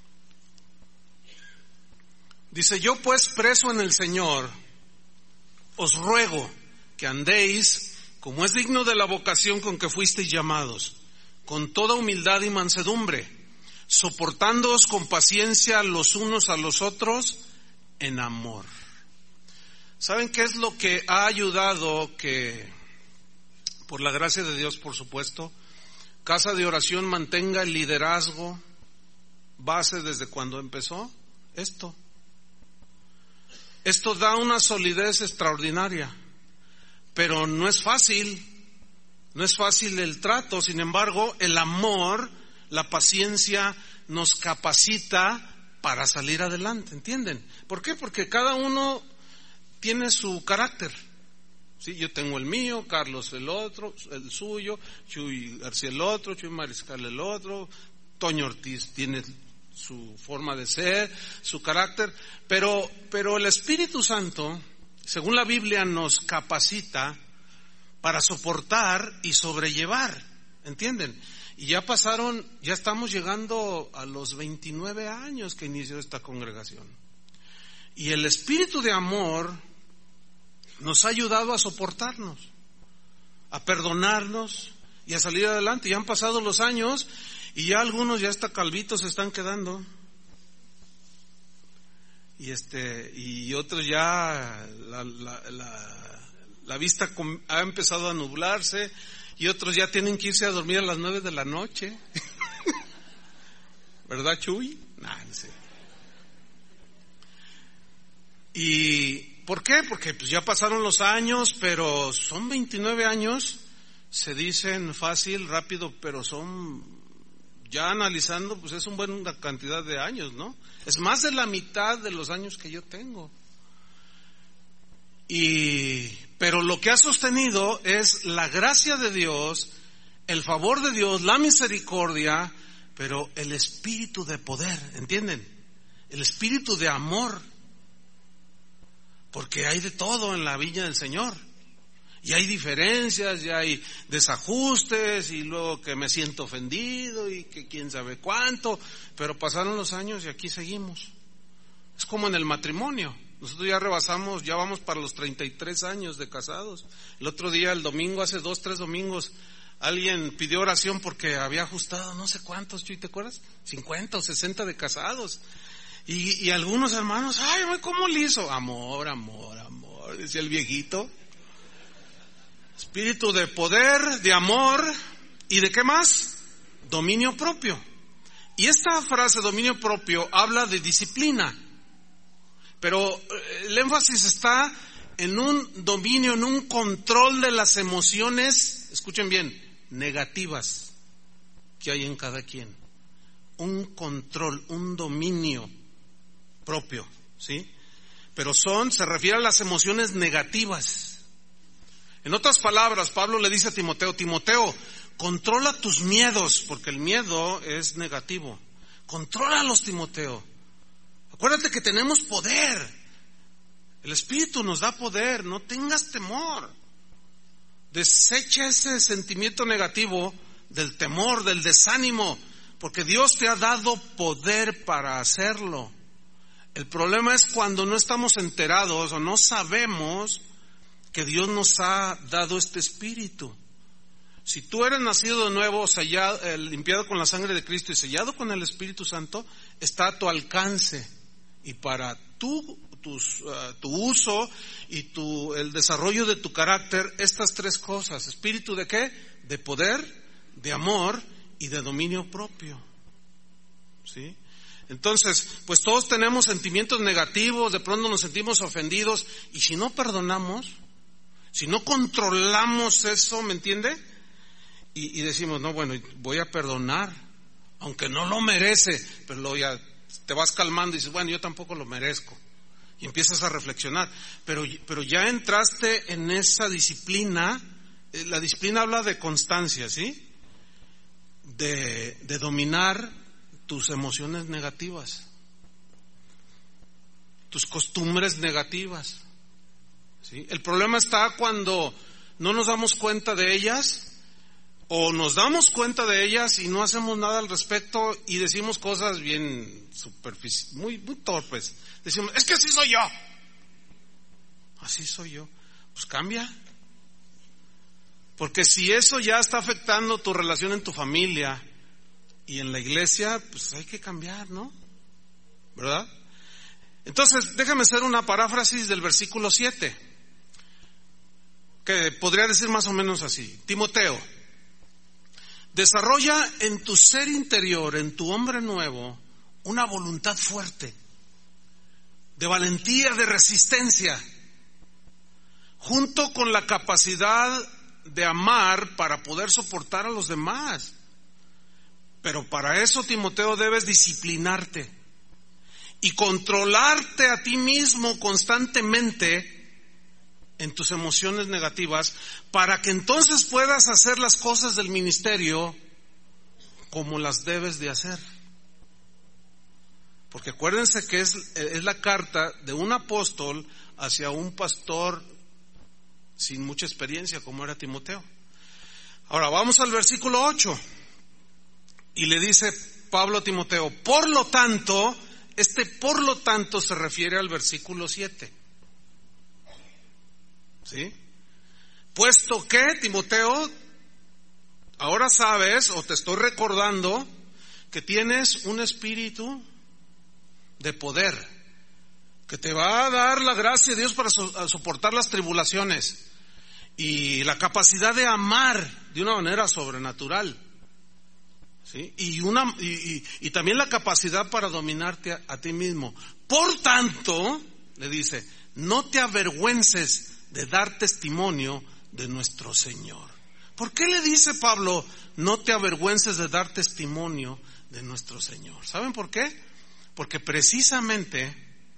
dice, yo pues preso en el Señor, os ruego que andéis como es digno de la vocación con que fuisteis llamados, con toda humildad y mansedumbre, soportándoos con paciencia los unos a los otros en amor. ¿Saben qué es lo que ha ayudado que, por la gracia de Dios, por supuesto, Casa de Oración mantenga el liderazgo base desde cuando empezó? Esto da una solidez extraordinaria, pero no es fácil el trato. Sin embargo, el amor, la paciencia nos capacita para salir adelante, ¿entienden? ¿Por qué? Porque cada uno tiene su carácter. Sí, yo tengo el mío, Carlos el otro, el suyo, Chuy García el otro, Chuy Mariscal el otro, Toño Ortiz tiene su forma de ser, su carácter, pero el Espíritu Santo, según la Biblia, nos capacita para soportar y sobrellevar, ¿entienden? Y ya estamos llegando a los 29 años que inició esta congregación. Y el espíritu de amor nos ha ayudado a soportarnos, a perdonarnos y a salir adelante. Ya han pasado los años y ya algunos ya hasta calvitos se están quedando. Y otros ya la vista ha empezado a nublarse y otros ya tienen que irse a dormir a las 9 de la noche. ¿Verdad, Chuy? No sé. ¿Y por qué? Porque pues ya pasaron los años, pero son 29 años, se dicen fácil, rápido, pero son, ya analizando, pues es una buena cantidad de años, ¿no? Es más de la mitad de los años que yo tengo. Pero lo que ha sostenido es la gracia de Dios, el favor de Dios, la misericordia, pero el espíritu de poder, ¿entienden? El espíritu de amor. Porque hay de todo en la viña del Señor. Y hay diferencias, y hay desajustes, y luego que me siento ofendido, y que quién sabe cuánto. Pero pasaron los años y aquí seguimos. Es como en el matrimonio. Nosotros ya vamos para los 33 años de casados. El otro día, el domingo, hace 2-3 domingos, alguien pidió oración porque había ajustado no sé cuántos, Chuy, ¿te acuerdas? 50 o 60 de casados. Y algunos hermanos, ay, ¿cómo le hizo? Amor, decía el viejito. Espíritu de poder, de amor, ¿y de qué más? Dominio propio. Y esta frase, dominio propio, habla de disciplina. Pero el énfasis está en un dominio, en un control de las emociones, escuchen bien, negativas que hay en cada quien. Un control, un dominio propio, ¿sí? Pero se refiere a las emociones negativas. En otras palabras, Pablo le dice a Timoteo, controla tus miedos, porque el miedo es negativo. Contrólalos, Timoteo. Acuérdate que tenemos poder. El Espíritu nos da poder, no tengas temor. Desecha ese sentimiento negativo del temor, del desánimo, porque Dios te ha dado poder para hacerlo. El problema es cuando no estamos enterados o no sabemos que Dios nos ha dado este espíritu. Si tú eres nacido de nuevo, sellado, limpiado con la sangre de Cristo y sellado con el Espíritu Santo, está a tu alcance. Y para tu uso y el desarrollo de tu carácter, estas tres cosas. ¿Espíritu de qué? De poder, de amor y de dominio propio. ¿Sí? Entonces, pues todos tenemos sentimientos negativos, de pronto nos sentimos ofendidos, y si no perdonamos, si no controlamos eso, ¿me entiende? Y decimos, no, bueno, voy a perdonar, aunque no lo merece, pero luego ya te vas calmando y dices, bueno, yo tampoco lo merezco. Y empiezas a reflexionar, pero ya entraste en esa disciplina. La disciplina habla de constancia, ¿sí? De dominar tus emociones negativas, tus costumbres negativas, ¿sí? El problema está cuando no nos damos cuenta de ellas, o nos damos cuenta de ellas y no hacemos nada al respecto y decimos cosas bien superficiales, muy torpes. Decimos, es que así soy yo. Así soy yo. Pues cambia. Porque si eso ya está afectando tu relación en tu familia y en la iglesia, pues hay que cambiar, ¿no? ¿Verdad? Entonces, déjame hacer una paráfrasis del versículo 7, que podría decir más o menos así. Timoteo, desarrolla en tu ser interior, en tu hombre nuevo, una voluntad fuerte, de valentía, de resistencia, junto con la capacidad de amar para poder soportar a los demás. Pero para eso, Timoteo, debes disciplinarte y controlarte a ti mismo constantemente en tus emociones negativas, para que entonces puedas hacer las cosas del ministerio como las debes de hacer. Porque acuérdense que es la carta de un apóstol hacia un pastor sin mucha experiencia como era Timoteo. Ahora vamos al versículo 8 y le dice Pablo a Timoteo, por lo tanto, por lo tanto se refiere al versículo 7. ¿Sí? Puesto que, Timoteo, ahora sabes, o te estoy recordando, que tienes un espíritu de poder, que te va a dar la gracia de Dios para soportar las tribulaciones y la capacidad de amar de una manera sobrenatural, ¿sí? Y también la capacidad para dominarte a ti mismo. Por tanto, le dice, no te avergüences de dar testimonio de nuestro Señor. ¿Por qué le dice Pablo, no te avergüences de dar testimonio de nuestro Señor? ¿Saben por qué? Porque precisamente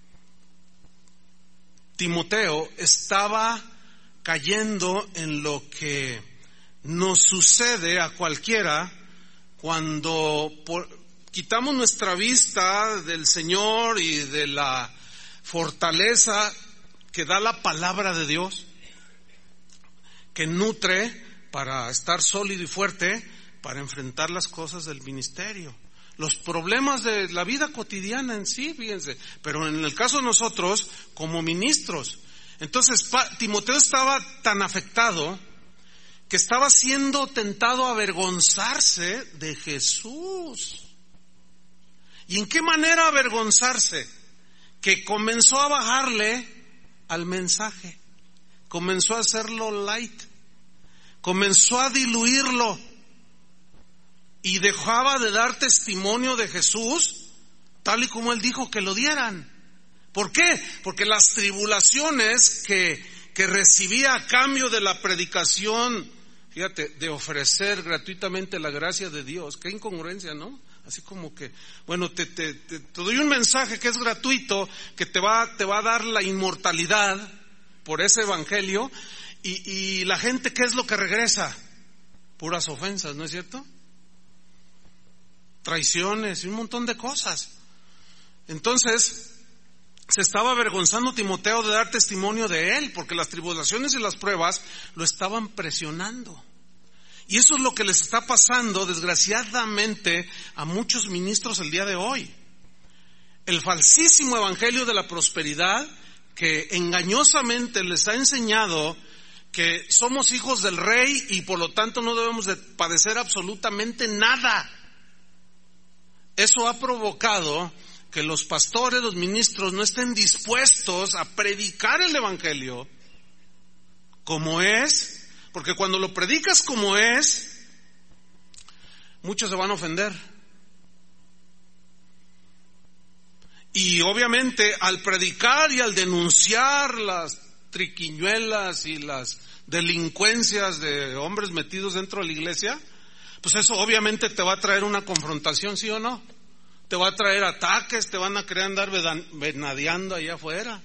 Timoteo estaba cayendo en lo que nos sucede a cualquiera cuando quitamos nuestra vista del Señor y de la fortaleza que da la palabra de Dios, que nutre para estar sólido y fuerte para enfrentar las cosas del ministerio, los problemas de la vida cotidiana en sí, fíjense, pero en el caso de nosotros como ministros. Entonces Timoteo estaba tan afectado que estaba siendo tentado a avergonzarse de Jesús. ¿Y en qué manera avergonzarse? Que comenzó a bajarle al mensaje, comenzó a hacerlo light, comenzó a diluirlo y dejaba de dar testimonio de Jesús tal y como él dijo que lo dieran. ¿Por qué? Porque las tribulaciones que recibía a cambio de la predicación, fíjate, de ofrecer gratuitamente la gracia de Dios, qué incongruencia, ¿no? Así como que, bueno, te doy un mensaje que es gratuito, que te va a dar la inmortalidad por ese evangelio, y la gente, ¿qué es lo que regresa? Puras ofensas, ¿no es cierto? Traiciones y un montón de cosas. Entonces, se estaba avergonzando Timoteo de dar testimonio de él, porque las tribulaciones y las pruebas lo estaban presionando. Y eso es lo que les está pasando, desgraciadamente, a muchos ministros el día de hoy. El falsísimo evangelio de la prosperidad, que engañosamente les ha enseñado que somos hijos del rey y por lo tanto no debemos de padecer absolutamente nada. Eso ha provocado que los pastores, los ministros no estén dispuestos a predicar el evangelio como es. Porque cuando lo predicas como es, muchos se van a ofender. Y obviamente al predicar y al denunciar las triquiñuelas y las delincuencias de hombres metidos dentro de la iglesia, pues eso obviamente te va a traer una confrontación, ¿sí o no? Te va a traer ataques, te van a querer andar venadeando allá afuera.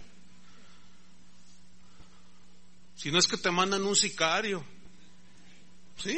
Si no es que te mandan un sicario. Sí.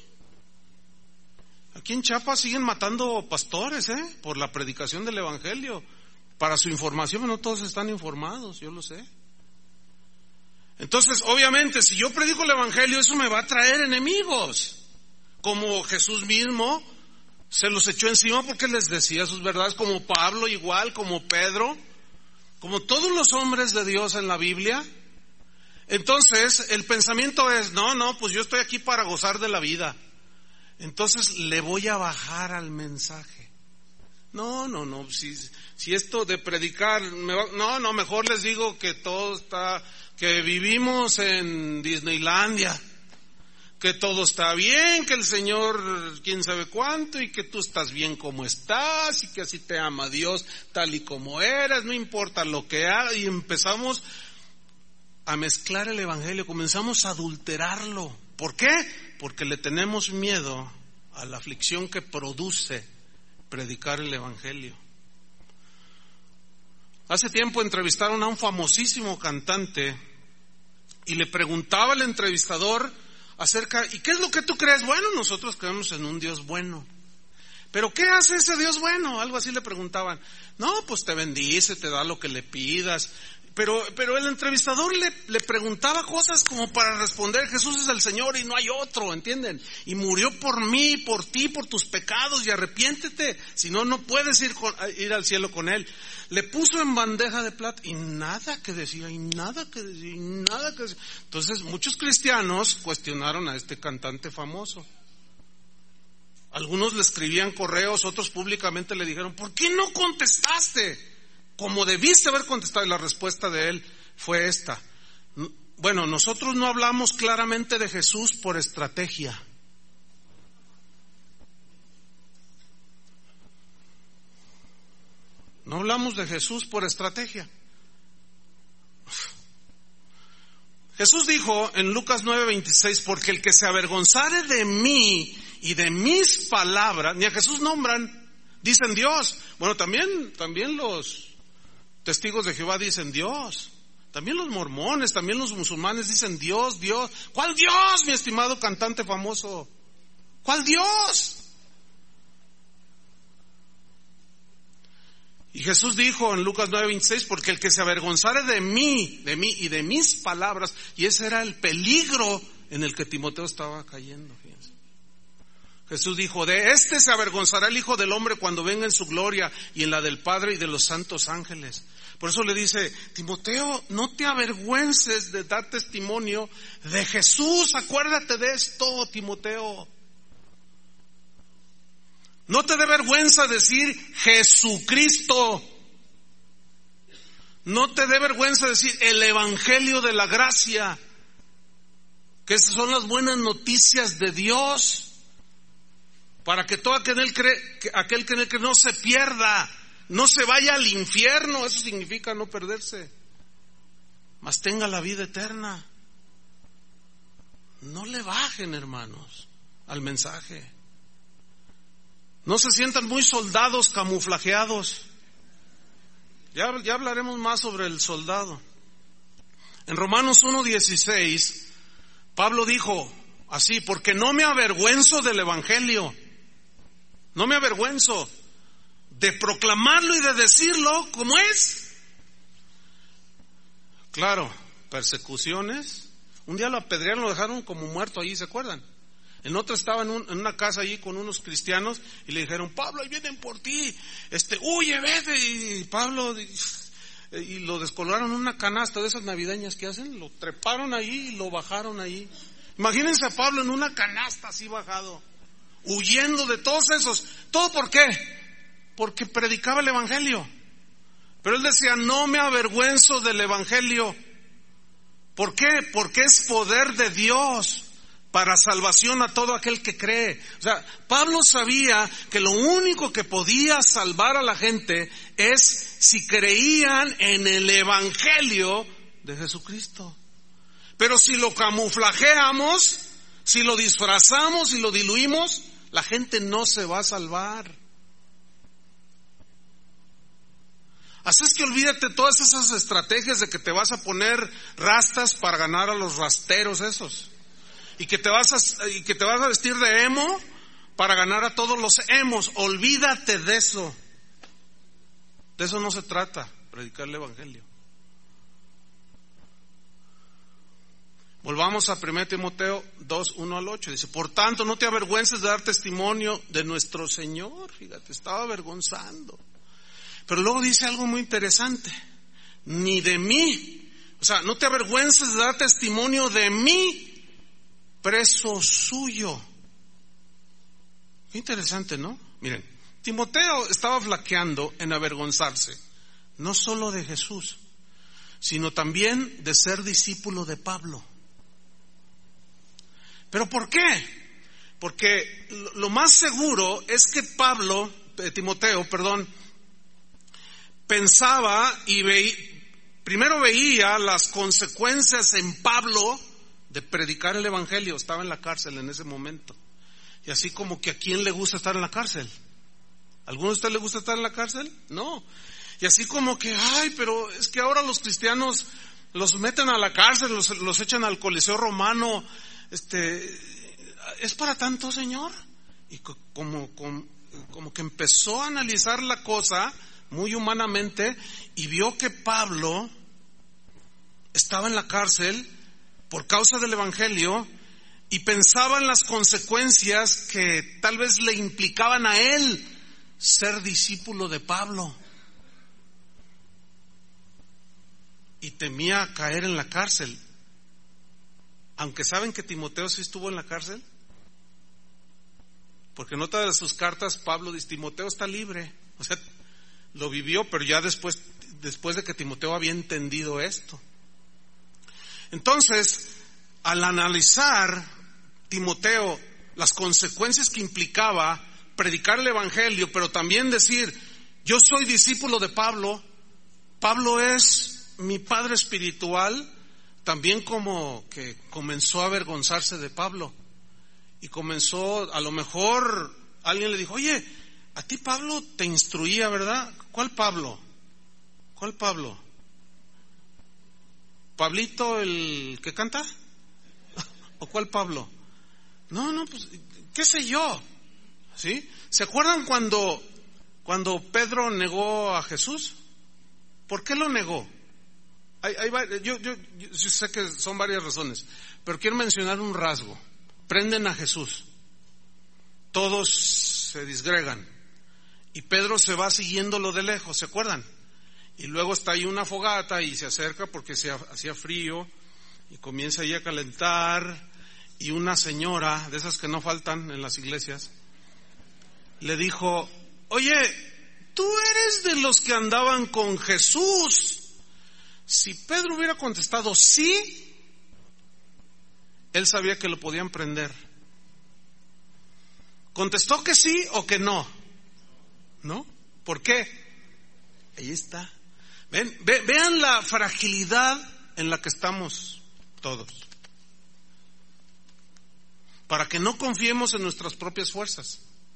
Aquí en Chiapas siguen matando pastores, por la predicación del evangelio. Para su información, no todos están informados, yo lo sé. Entonces, obviamente, si yo predico el evangelio, eso me va a traer enemigos. Como Jesús mismo se los echó encima porque les decía sus verdades, como Pablo igual, como Pedro, como todos los hombres de Dios en la Biblia. Entonces, el pensamiento es, no, pues yo estoy aquí para gozar de la vida. Entonces, le voy a bajar al mensaje. No, si esto de predicar, mejor les digo que todo está, que vivimos en Disneylandia, que todo está bien, que el Señor quién sabe cuánto, y que tú estás bien como estás, y que así te ama Dios tal y como eres, no importa lo que hagas, y empezamos a mezclar el evangelio, comenzamos a adulterarlo. ¿Por qué? Porque le tenemos miedo a la aflicción que produce predicar el evangelio. Hace tiempo entrevistaron a un famosísimo cantante y le preguntaba al entrevistador acerca, ¿y qué es lo que tú crees? Bueno, nosotros creemos en un Dios bueno. ¿Pero qué hace ese Dios bueno? Algo así le preguntaban. No, pues te bendice, te da lo que le pidas. Pero el entrevistador le preguntaba cosas como para responder, Jesús es el Señor y no hay otro, ¿entienden? Y murió por mí, por ti, por tus pecados, y arrepiéntete, si no, no puedes ir al cielo con Él. Le puso en bandeja de plata y nada que decía, Entonces muchos cristianos cuestionaron a este cantante famoso. Algunos le escribían correos, otros públicamente le dijeron, ¿por qué no contestaste como debiste haber contestado? Y la respuesta de él fue esta: bueno, nosotros no hablamos claramente de Jesús por estrategia. No hablamos de Jesús por estrategia. Jesús dijo en Lucas 9:26, porque el que se avergonzare de mí y de mis palabras, ni a Jesús nombran, dicen Dios. Bueno, también los testigos de Jehová dicen Dios. También los mormones, también los musulmanes dicen Dios. ¿Cuál Dios, mi estimado cantante famoso? ¿Cuál Dios? Y Jesús dijo en Lucas 9:26, porque el que se avergonzare de mí y de mis palabras, y ese era el peligro en el que Timoteo estaba cayendo, fíjense. Jesús dijo, de este se avergonzará el Hijo del Hombre cuando venga en su gloria y en la del Padre y de los santos ángeles. Por eso le dice, Timoteo, no te avergüences de dar testimonio de Jesús, acuérdate de esto, Timoteo. No te dé vergüenza decir Jesucristo. No te dé vergüenza decir el Evangelio de la gracia, que esas son las buenas noticias de Dios, para que todo aquel que en él cree no se pierda, no se vaya al infierno. Eso significa no perderse, mas tenga la vida eterna. No le bajen, hermanos, al mensaje. No se sientan muy soldados camuflajeados. Ya hablaremos más sobre el soldado. En Romanos 1:16, Pablo dijo así, porque no me avergüenzo del evangelio. No me avergüenzo de proclamarlo y de decirlo como es. Claro, persecuciones. Un día lo apedrearon, lo dejaron como muerto allí, ¿se acuerdan? En otra estaba en una casa allí con unos cristianos y le dijeron, Pablo, ahí vienen por ti, huye, vete. Y Pablo, y lo descolgaron en una canasta de esas navideñas que hacen, lo treparon ahí y lo bajaron ahí. Imagínense a Pablo en una canasta así bajado, huyendo de todos esos. ¿Todo por qué? Porque predicaba el evangelio. Pero él decía, no me avergüenzo del evangelio. ¿Por qué? Porque es poder de Dios para salvación a todo aquel que cree. O sea, Pablo sabía que lo único que podía salvar a la gente es si creían en el Evangelio de Jesucristo. Pero si lo camuflajeamos, si lo disfrazamos, si lo diluimos, la gente no se va a salvar. Así es que olvídate todas esas estrategias de que te vas a poner rastas para ganar a los rasteros esos. Y que te vas a vestir de emo para ganar a todos los emos. Olvídate de eso. De eso no se trata, predicar el Evangelio. Volvamos a 1 Timoteo 2, 1 al 8. Dice, por tanto, no te avergüences de dar testimonio de nuestro Señor. Fíjate, estaba avergonzando. Pero luego dice algo muy interesante. Ni de mí. O sea, no te avergüences de dar testimonio de mí, preso suyo. Qué interesante, ¿no? Miren, Timoteo estaba flaqueando en avergonzarse, no solo de Jesús, sino también de ser discípulo de Pablo. ¿Pero por qué? Porque lo más seguro es que Timoteo, pensaba y primero veía las consecuencias en Pablo de predicar el Evangelio. Estaba en la cárcel en ese momento. Y así como que ¿a quién le gusta estar en la cárcel? ¿Alguno de ustedes le gusta estar en la cárcel? No. Y así como que, pero es que ahora los cristianos los meten a la cárcel, los echan al Coliseo Romano. ¿Es para tanto, Señor? Y como que empezó a analizar la cosa muy humanamente y vio que Pablo estaba en la cárcel por causa del Evangelio y pensaba en las consecuencias que tal vez le implicaban a él ser discípulo de Pablo. Y temía caer en la cárcel. Aunque saben que Timoteo sí estuvo en la cárcel. Porque en otra de sus cartas Pablo dice, Timoteo está libre. O sea, lo vivió, pero ya después de que Timoteo había entendido esto. Entonces, al analizar Timoteo las consecuencias que implicaba predicar el Evangelio, pero también decir, yo soy discípulo de Pablo, Pablo es mi padre espiritual, también como que comenzó a avergonzarse de Pablo. Y comenzó, a lo mejor alguien le dijo, oye, a ti Pablo te instruía, ¿verdad? ¿Cuál Pablo? ¿Cuál Pablo? ¿Pablito el que canta? ¿O cuál Pablo? No, pues, qué sé yo. ¿Sí? ¿Se acuerdan cuando Pedro negó a Jesús? ¿Por qué lo negó? Yo sé que son varias razones, pero quiero mencionar un rasgo. Prenden a Jesús. Todos se disgregan. Y Pedro se va siguiéndolo de lejos, ¿se acuerdan? Y luego está ahí una fogata y se acerca porque hacía frío y comienza ahí a calentar. Y una señora, de esas que no faltan en las iglesias, le dijo, oye, tú eres de los que andaban con Jesús. Si Pedro hubiera contestado sí, él sabía que lo podían prender. ¿Contestó que sí o que no? ¿No? ¿Por qué? Ahí está. Vean la fragilidad en la que estamos todos. Para que no confiemos en nuestras propias fuerzas.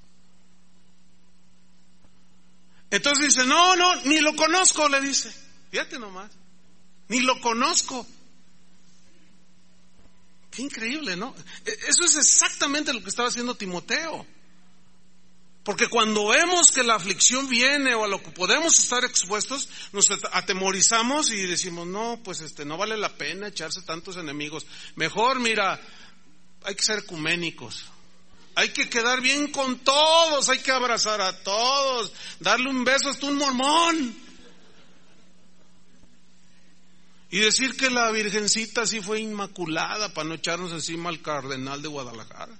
Entonces dice, no, ni lo conozco, le dice. Fíjate nomás, ni lo conozco. Qué increíble, ¿no? Eso es exactamente lo que estaba haciendo Timoteo. Porque cuando vemos que la aflicción viene o a lo que podemos estar expuestos, nos atemorizamos y decimos, no, pues no vale la pena echarse tantos enemigos. Mejor, mira, hay que ser ecuménicos. Hay que quedar bien con todos, hay que abrazar a todos, darle un beso hasta un mormón. Y decir que la Virgencita sí fue inmaculada para no echarnos encima al cardenal de Guadalajara.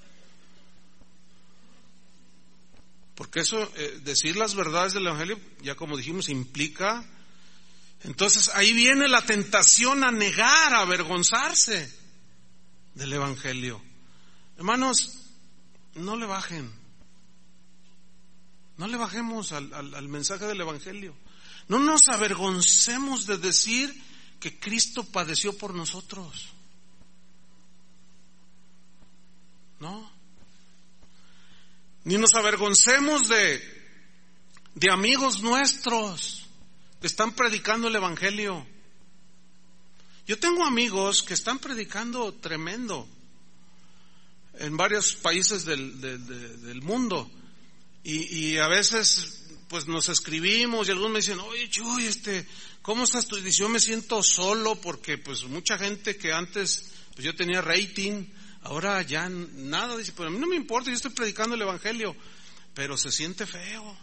Porque eso, decir las verdades del Evangelio, ya como dijimos, implica. Entonces ahí viene la tentación a negar, a avergonzarse. del Evangelio. Hermanos, no le bajen. No le bajemos al mensaje del Evangelio. No nos avergoncemos de decir que Cristo padeció por nosotros. No. Ni nos avergoncemos de amigos nuestros que están predicando el Evangelio. Yo tengo amigos que están predicando tremendo en varios países del mundo, y a veces pues nos escribimos y algunos me dicen: oye Chuy, ¿cómo estás tú? Y yo me siento solo porque pues mucha gente que antes pues yo tenía rating, ahora ya nada. Dice: pero a mí no me importa, yo estoy predicando el Evangelio. Pero se siente feo.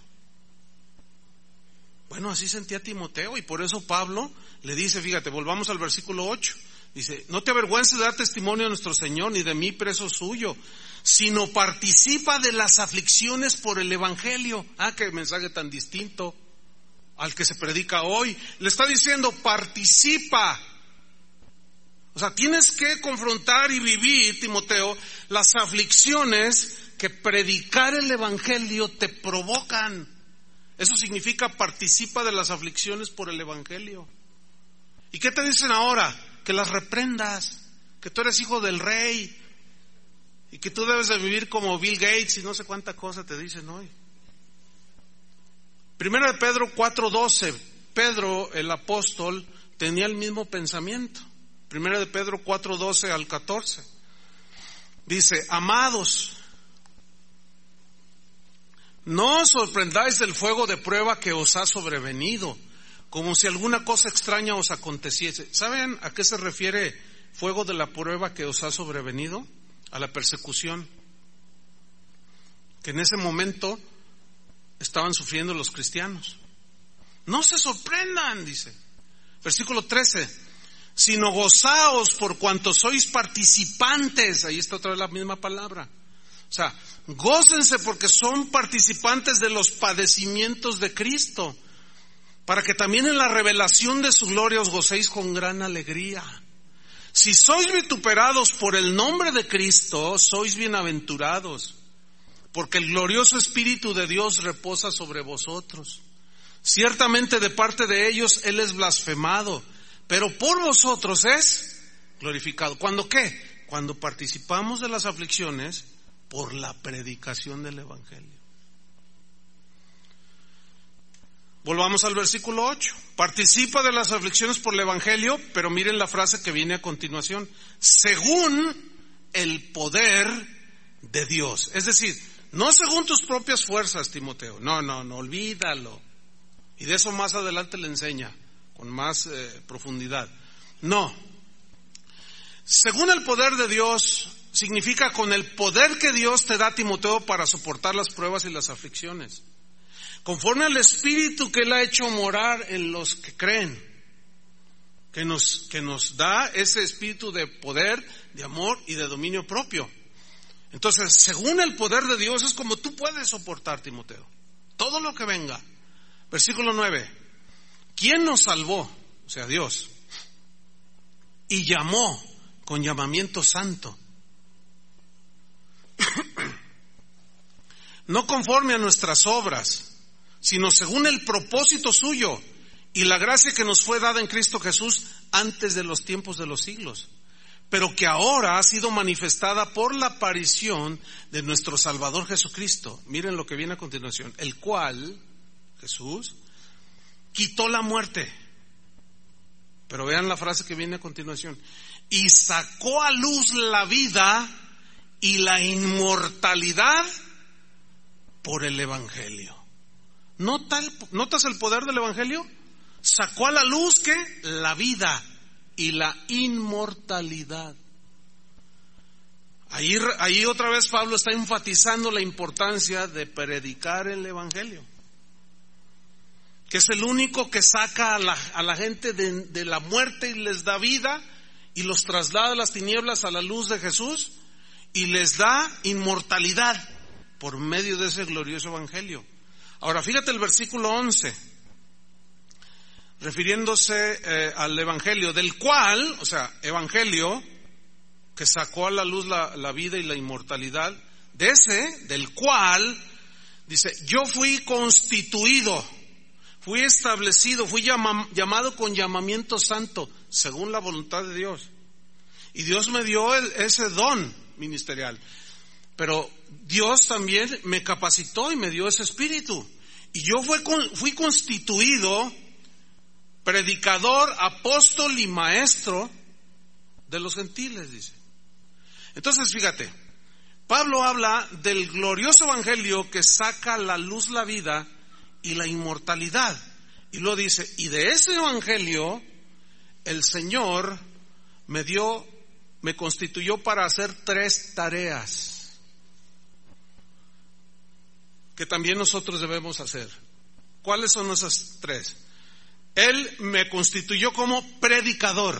Bueno, así sentía Timoteo, y por eso Pablo le dice, fíjate, volvamos al versículo 8. Dice: no te avergüences de dar testimonio de nuestro Señor, ni de mí preso suyo, sino participa de las aflicciones por el Evangelio. Qué mensaje tan distinto al que se predica hoy. Le está diciendo: participa. O sea, tienes que confrontar y vivir, Timoteo, las aflicciones que predicar el Evangelio te provocan. Eso significa: participa de las aflicciones por el Evangelio. ¿Y qué te dicen ahora? Que las reprendas, que tú eres hijo del rey y que tú debes de vivir como Bill Gates y no sé cuánta cosa te dicen hoy. Primera de Pedro 4:12. Pedro, el apóstol, tenía el mismo pensamiento. Primera de Pedro 4:12 al 14. Dice: amados, no os sorprendáis del fuego de prueba que os ha sobrevenido, como si alguna cosa extraña os aconteciese. ¿Saben a qué se refiere fuego de la prueba que os ha sobrevenido? A la persecución que en ese momento estaban sufriendo los cristianos. No se sorprendan, dice. Versículo 13: sino gozaos por cuanto sois participantes. Ahí está otra vez la misma palabra. O sea, gócense porque son participantes de los padecimientos de Cristo, para que también en la revelación de su gloria os gocéis con gran alegría. Si sois vituperados por el nombre de Cristo, sois bienaventurados, porque el glorioso Espíritu de Dios reposa sobre vosotros. Ciertamente de parte de ellos Él es blasfemado, pero por vosotros es glorificado. ¿Cuándo qué? Cuando participamos de las aflicciones por la predicación del Evangelio. Volvamos al versículo 8. Participa de las aflicciones por el Evangelio, pero miren la frase que viene a continuación: según el poder de Dios. Es decir, no según tus propias fuerzas, Timoteo. No, olvídalo. Y de eso más adelante le enseña con más profundidad. No. Según el poder de Dios significa con el poder que Dios te da, Timoteo, para soportar las pruebas y las aflicciones. Conforme al Espíritu que Él ha hecho morar en los que creen, que nos da ese espíritu de poder, de amor y de dominio propio. Entonces, según el poder de Dios es como tú puedes soportar, Timoteo, todo lo que venga. Versículo 9: ¿quién nos salvó? O sea, Dios, y llamó con llamamiento santo, no conforme a nuestras obras, sino según el propósito suyo y la gracia que nos fue dada en Cristo Jesús antes de los tiempos de los siglos, pero que ahora ha sido manifestada por la aparición de nuestro Salvador Jesucristo. Miren lo que viene a continuación: el cual, Jesús, quitó la muerte. Pero vean la frase que viene a continuación: y sacó a luz la vida y la inmortalidad por el Evangelio. ¿Notas el poder del Evangelio? Sacó a la luz ¿qué? La vida y la inmortalidad. Ahí otra vez Pablo está enfatizando la importancia de predicar el Evangelio, que es el único que saca a la gente de la muerte y les da vida, y los traslada de las tinieblas a la luz de Jesús, y les da inmortalidad por medio de ese glorioso Evangelio. Ahora fíjate el versículo 11, refiriéndose al Evangelio, del cual, o sea, Evangelio, que sacó a la luz la vida y la inmortalidad, del cual, dice, yo fui constituido, fui establecido, fui llamado con llamamiento santo, según la voluntad de Dios. Y Dios me dio ese don ministerial. Pero Dios también me capacitó y me dio ese espíritu. Y yo fui constituido predicador, apóstol y maestro de los gentiles, dice. Entonces, fíjate, Pablo habla del glorioso evangelio que saca a la luz la vida y la inmortalidad. Y lo dice, y de ese evangelio el Señor me constituyó para hacer 3 tareas que también nosotros debemos hacer. ¿Cuáles son esas 3? Él me constituyó como predicador.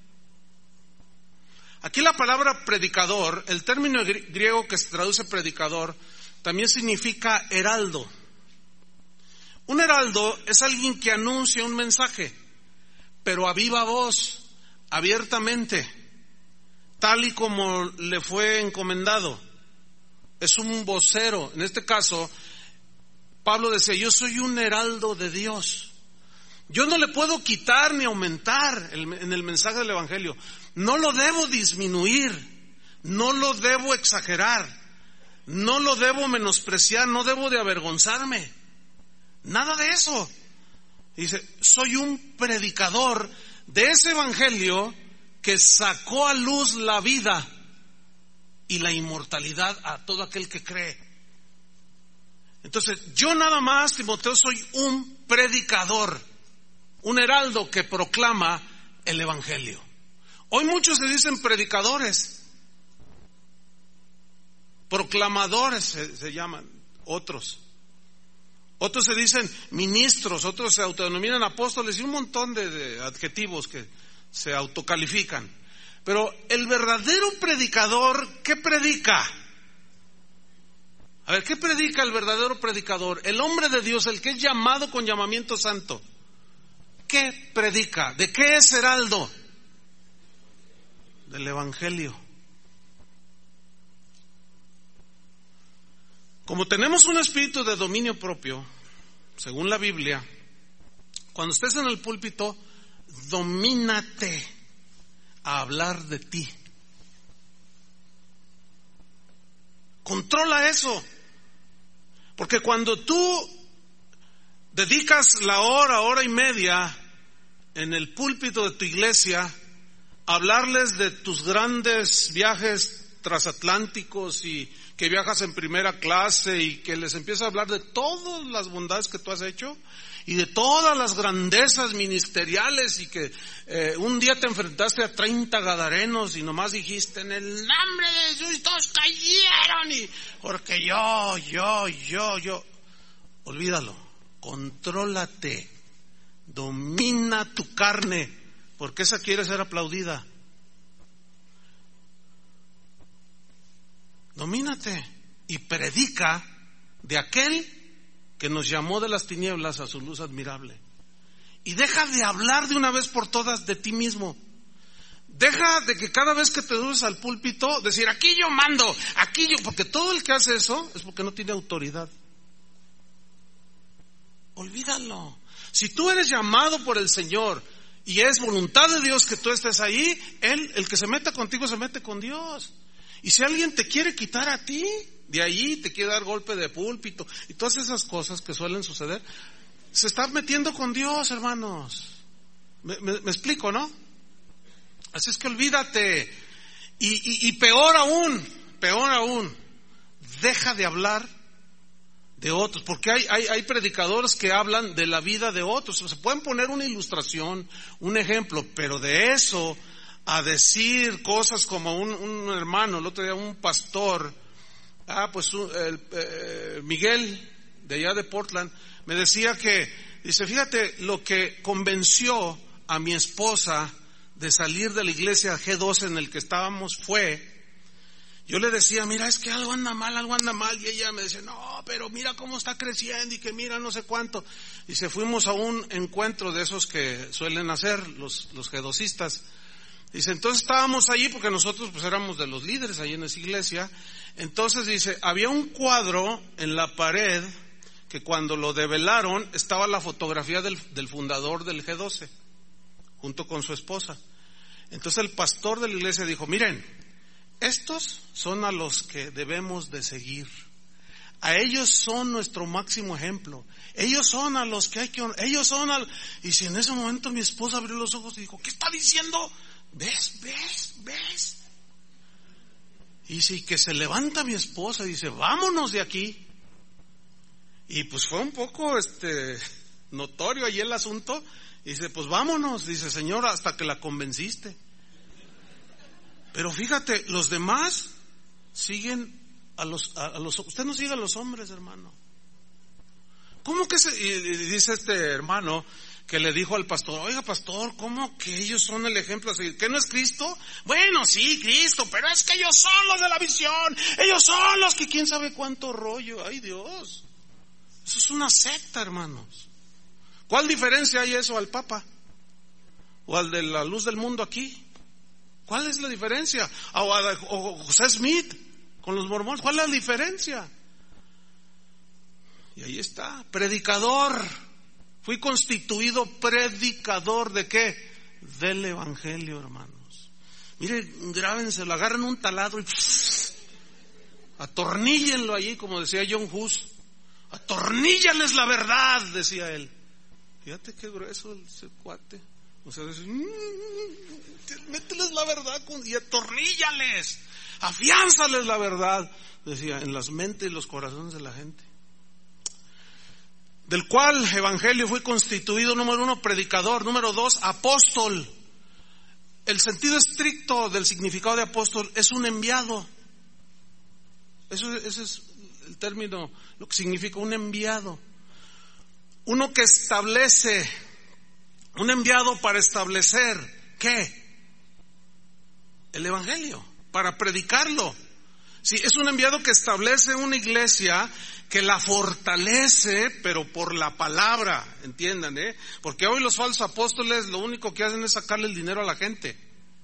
Aquí la palabra predicador, el término griego que se traduce predicador, también significa heraldo. Un heraldo es alguien que anuncia un mensaje, pero a viva voz, abiertamente, tal y como le fue encomendado. Es un vocero. En este caso, Pablo decía, yo soy un heraldo de Dios. Yo no le puedo quitar ni aumentar en el mensaje del evangelio. No lo debo disminuir, no lo debo exagerar, no lo debo menospreciar, no debo de avergonzarme. Nada de eso. Dice, soy un predicador de ese evangelio que sacó a luz la vida y la inmortalidad a todo aquel que cree. Entonces, yo nada más, Timoteo, soy un predicador, un heraldo que proclama el evangelio. Hoy muchos se dicen predicadores, proclamadores se llaman otros. Otros se dicen ministros, otros se autodenominan apóstoles y un montón de adjetivos que se autocalifican. Pero el verdadero predicador, ¿qué predica? A ver, ¿qué predica el verdadero predicador? El hombre de Dios, el que es llamado con llamamiento santo. ¿Qué predica? ¿De qué es heraldo? Del evangelio. Como tenemos un espíritu de dominio propio, según la Biblia, cuando estés en el púlpito, domínate a hablar de ti. Controla eso. Porque cuando tú dedicas la hora y media en el púlpito de tu iglesia a hablarles de tus grandes viajes transatlánticos y que viajas en primera clase y que les empiezas a hablar de todas las bondades que tú has hecho y de todas las grandezas ministeriales y que un día te enfrentaste a 30 gadarenos y nomás dijiste, en el nombre de Jesús todos cayeron y porque yo, olvídalo, contrólate, domina tu carne, porque esa quiere ser aplaudida. Domínate y predica de aquel que nos llamó de las tinieblas a su luz admirable. Y deja de hablar de una vez por todas de ti mismo. Deja de que cada vez que te subes al púlpito decir, aquí yo mando, aquí yo, porque todo el que hace eso es porque no tiene autoridad. Olvídalo. Si tú eres llamado por el Señor y es voluntad de Dios que tú estés ahí, el que se meta contigo se mete con Dios. Y si alguien te quiere quitar a ti, de ahí te quiere dar golpe de púlpito y todas esas cosas que suelen suceder, se está metiendo con Dios, hermanos. ¿Me explico, no? Así es que olvídate. Y peor aún, deja de hablar de otros, porque hay predicadores que hablan de la vida de otros. Se pueden poner una ilustración, un ejemplo, pero de eso a decir cosas como un hermano, el otro día un pastor, Miguel, de allá de Portland, me decía que, dice, fíjate, lo que convenció a mi esposa de salir de la iglesia G12 en el que estábamos fue, yo le decía, mira, es que algo anda mal, y ella me decía, no, pero mira cómo está creciendo y que mira no sé cuánto. Dice, fuimos a un encuentro de esos que suelen hacer los G12istas. Dice, entonces estábamos allí porque nosotros pues éramos de los líderes ahí en esa iglesia. Entonces dice, había un cuadro en la pared que cuando lo develaron estaba la fotografía del fundador del G12 junto con su esposa. Entonces el pastor de la iglesia dijo, miren, estos son a los que debemos de seguir. A ellos son nuestro máximo ejemplo. Ellos son a los que hay que... Y si en ese momento mi esposa abrió los ojos y dijo, ¿qué está diciendo? ¿Ves? Y sí, que se levanta mi esposa y dice, vámonos de aquí. Y pues fue un poco notorio ahí el asunto. Y dice, pues vámonos. Dice, señora, hasta que la convenciste. Pero fíjate, los demás siguen a los usted no sigue a los hombres, hermano. ¿Cómo que y dice este hermano que le dijo al pastor, oiga pastor, ¿cómo que ellos son el ejemplo a seguir? ¿Que no es Cristo? Bueno, sí, Cristo, pero es que ellos son los de la visión, ellos son los que quién sabe cuánto rollo. Ay Dios, eso es una secta, hermanos. ¿Cuál diferencia hay eso al Papa? ¿O al de la luz del mundo aquí? ¿Cuál es la diferencia? O José Smith con los mormones, ¿cuál es la diferencia? Y ahí está, predicador. Fui constituido predicador ¿de qué? Del evangelio, hermanos. Mire, grábenselo, agarren un taladro y atorníllenlo allí, como decía John Hus. Atorníllales la verdad, decía él. Fíjate qué grueso ese cuate. O sea, mételes la verdad y atorníllales, afiánzales la verdad, decía, en las mentes y los corazones de la gente. Del cual evangelio fue constituido, número 1, predicador, número 2, apóstol. El sentido estricto del significado de apóstol es un enviado. Ese es el término, lo que significa un enviado. Uno que establece, un enviado para establecer, ¿qué? El evangelio, para predicarlo. Sí, es un enviado que establece una iglesia, que la fortalece, pero por la palabra, entiendan, porque hoy los falsos apóstoles lo único que hacen es sacarle el dinero a la gente.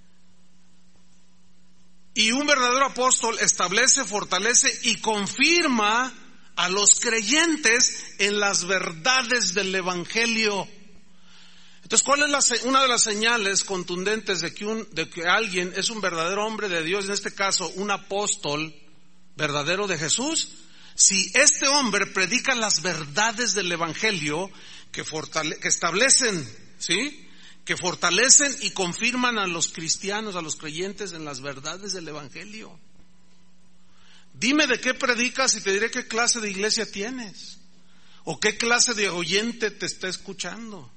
Y un verdadero apóstol establece, fortalece y confirma a los creyentes en las verdades del evangelio. Entonces, ¿cuál es una de las señales contundentes de que alguien es un verdadero hombre de Dios, en este caso un apóstol verdadero de Jesús? Si este hombre predica las verdades del evangelio que establecen, ¿sí?, que fortalecen y confirman a los cristianos, a los creyentes en las verdades del evangelio. Dime de qué predicas y te diré qué clase de iglesia tienes o qué clase de oyente te está escuchando.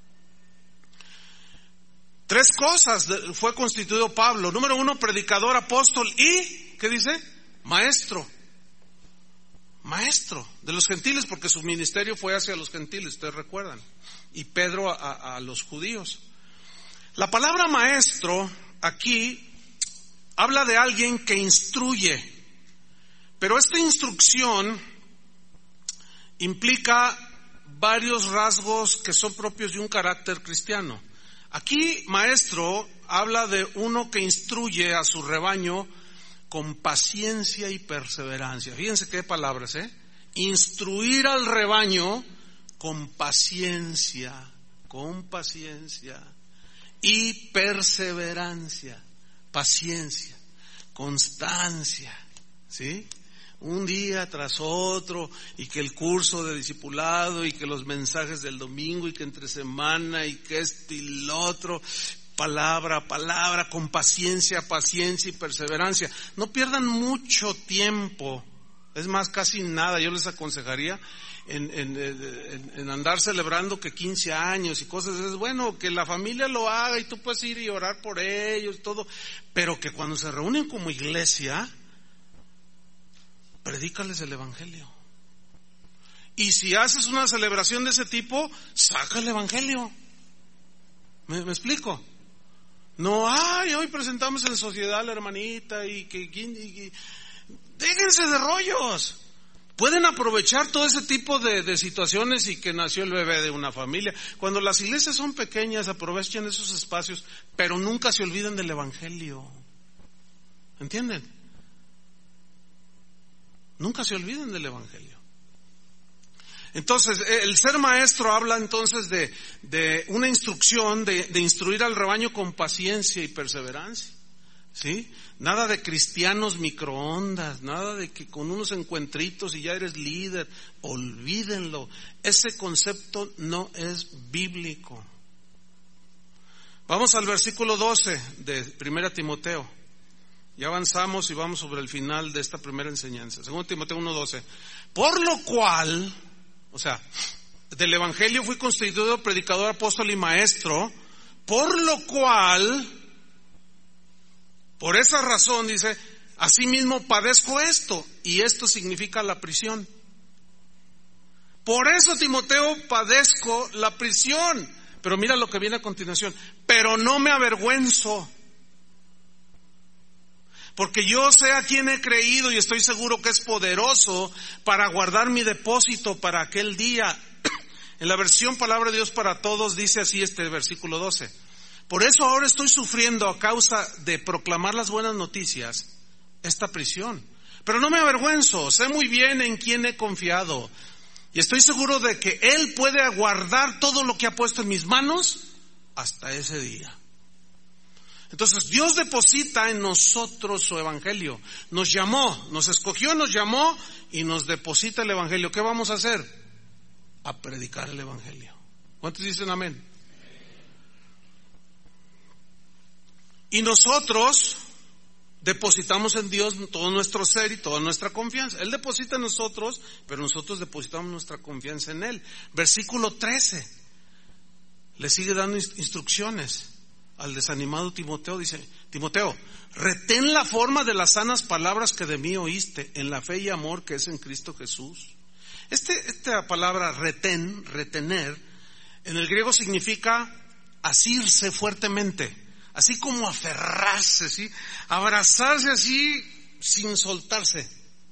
3 cosas fue constituido Pablo. Número 1, predicador, apóstol y, ¿qué dice? Maestro de los gentiles, porque su ministerio fue hacia los gentiles, ustedes recuerdan, y Pedro a los judíos. La palabra maestro aquí habla de alguien que instruye, pero esta instrucción implica varios rasgos que son propios de un carácter cristiano. Aquí maestro habla de uno que instruye a su rebaño con paciencia y perseverancia. Fíjense qué palabras, instruir al rebaño con paciencia y perseverancia. Paciencia, constancia, ¿sí? Un día tras otro, y que el curso de discipulado, y que los mensajes del domingo, y que entre semana, y que esto y lo otro, palabra a palabra, con paciencia y perseverancia. No pierdan mucho tiempo, es más, casi nada. Yo les aconsejaría en andar celebrando que 15 años y cosas. Es bueno que la familia lo haga y tú puedes ir y orar por ellos y todo, pero que cuando se reúnen como iglesia, predícales el evangelio. Y si haces una celebración de ese tipo, saca el evangelio. ¿Me explico? No, hoy presentamos en sociedad a la hermanita y déjense de rollos. Pueden aprovechar todo ese tipo de situaciones y que nació el bebé de una familia. Cuando las iglesias son pequeñas, aprovechan esos espacios, pero nunca se olviden del evangelio. ¿Entienden? Nunca se olviden del evangelio. Entonces, el ser maestro habla entonces de una instrucción, de instruir al rebaño con paciencia y perseverancia. ¿Sí? Nada de cristianos microondas, nada de que con unos encuentritos y ya eres líder. Olvídenlo. Ese concepto no es bíblico. Vamos al versículo 12 de 1 Timoteo. Ya avanzamos y vamos sobre el final de esta primera enseñanza. 2 Timoteo 1:12. Por lo cual, o sea, del evangelio fui constituido predicador, apóstol y maestro, por lo cual, por esa razón, dice, asimismo padezco esto, y esto significa la prisión. Por eso, Timoteo, padezco la prisión. Pero mira lo que viene a continuación. Pero no me avergüenzo, porque yo sé a quién he creído y estoy seguro que es poderoso para guardar mi depósito para aquel día. En la versión Palabra de Dios para Todos dice así este versículo 12. Por eso ahora estoy sufriendo a causa de proclamar las buenas noticias esta prisión. Pero no me avergüenzo, sé muy bien en quién he confiado. Y estoy seguro de que Él puede aguardar todo lo que ha puesto en mis manos hasta ese día. Entonces Dios deposita en nosotros su evangelio. Nos llamó, nos escogió, nos llamó y nos deposita el evangelio. ¿Qué vamos a hacer? A predicar el evangelio. ¿Cuántos dicen amén? Y nosotros depositamos en Dios todo nuestro ser y toda nuestra confianza. Él deposita en nosotros, pero nosotros depositamos nuestra confianza en Él. Versículo 13. Le sigue dando instrucciones al desanimado Timoteo. Dice, Timoteo, retén la forma de las sanas palabras que de mí oíste, en la fe y amor que es en Cristo Jesús. Esta palabra retener, en el griego significa asirse fuertemente. Así como aferrarse, ¿sí? Abrazarse así sin soltarse.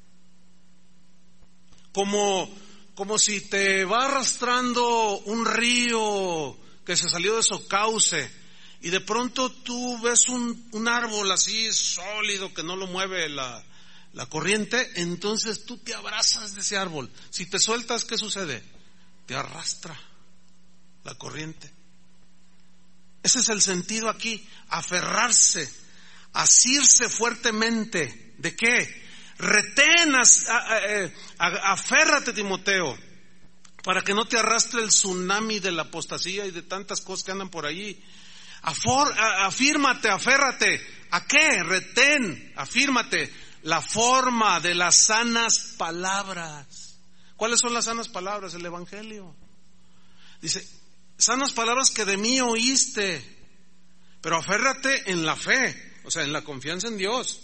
Como si te va arrastrando un río que se salió de su cauce y de pronto tú ves un árbol así sólido que no lo mueve la corriente, entonces tú te abrazas de ese árbol. Si te sueltas, ¿qué sucede? Te arrastra la corriente. Ese es el sentido aquí, aferrarse, asirse fuertemente. ¿De qué? Retén, aférrate, Timoteo, para que no te arrastre el tsunami de la apostasía y de tantas cosas que andan por allí. Afírmate, aférrate. ¿A qué? Retén, afírmate, la forma de las sanas palabras. ¿Cuáles son las sanas palabras? El evangelio. Dice, sanas palabras que de mí oíste, pero aférrate en la fe, o sea, en la confianza en Dios.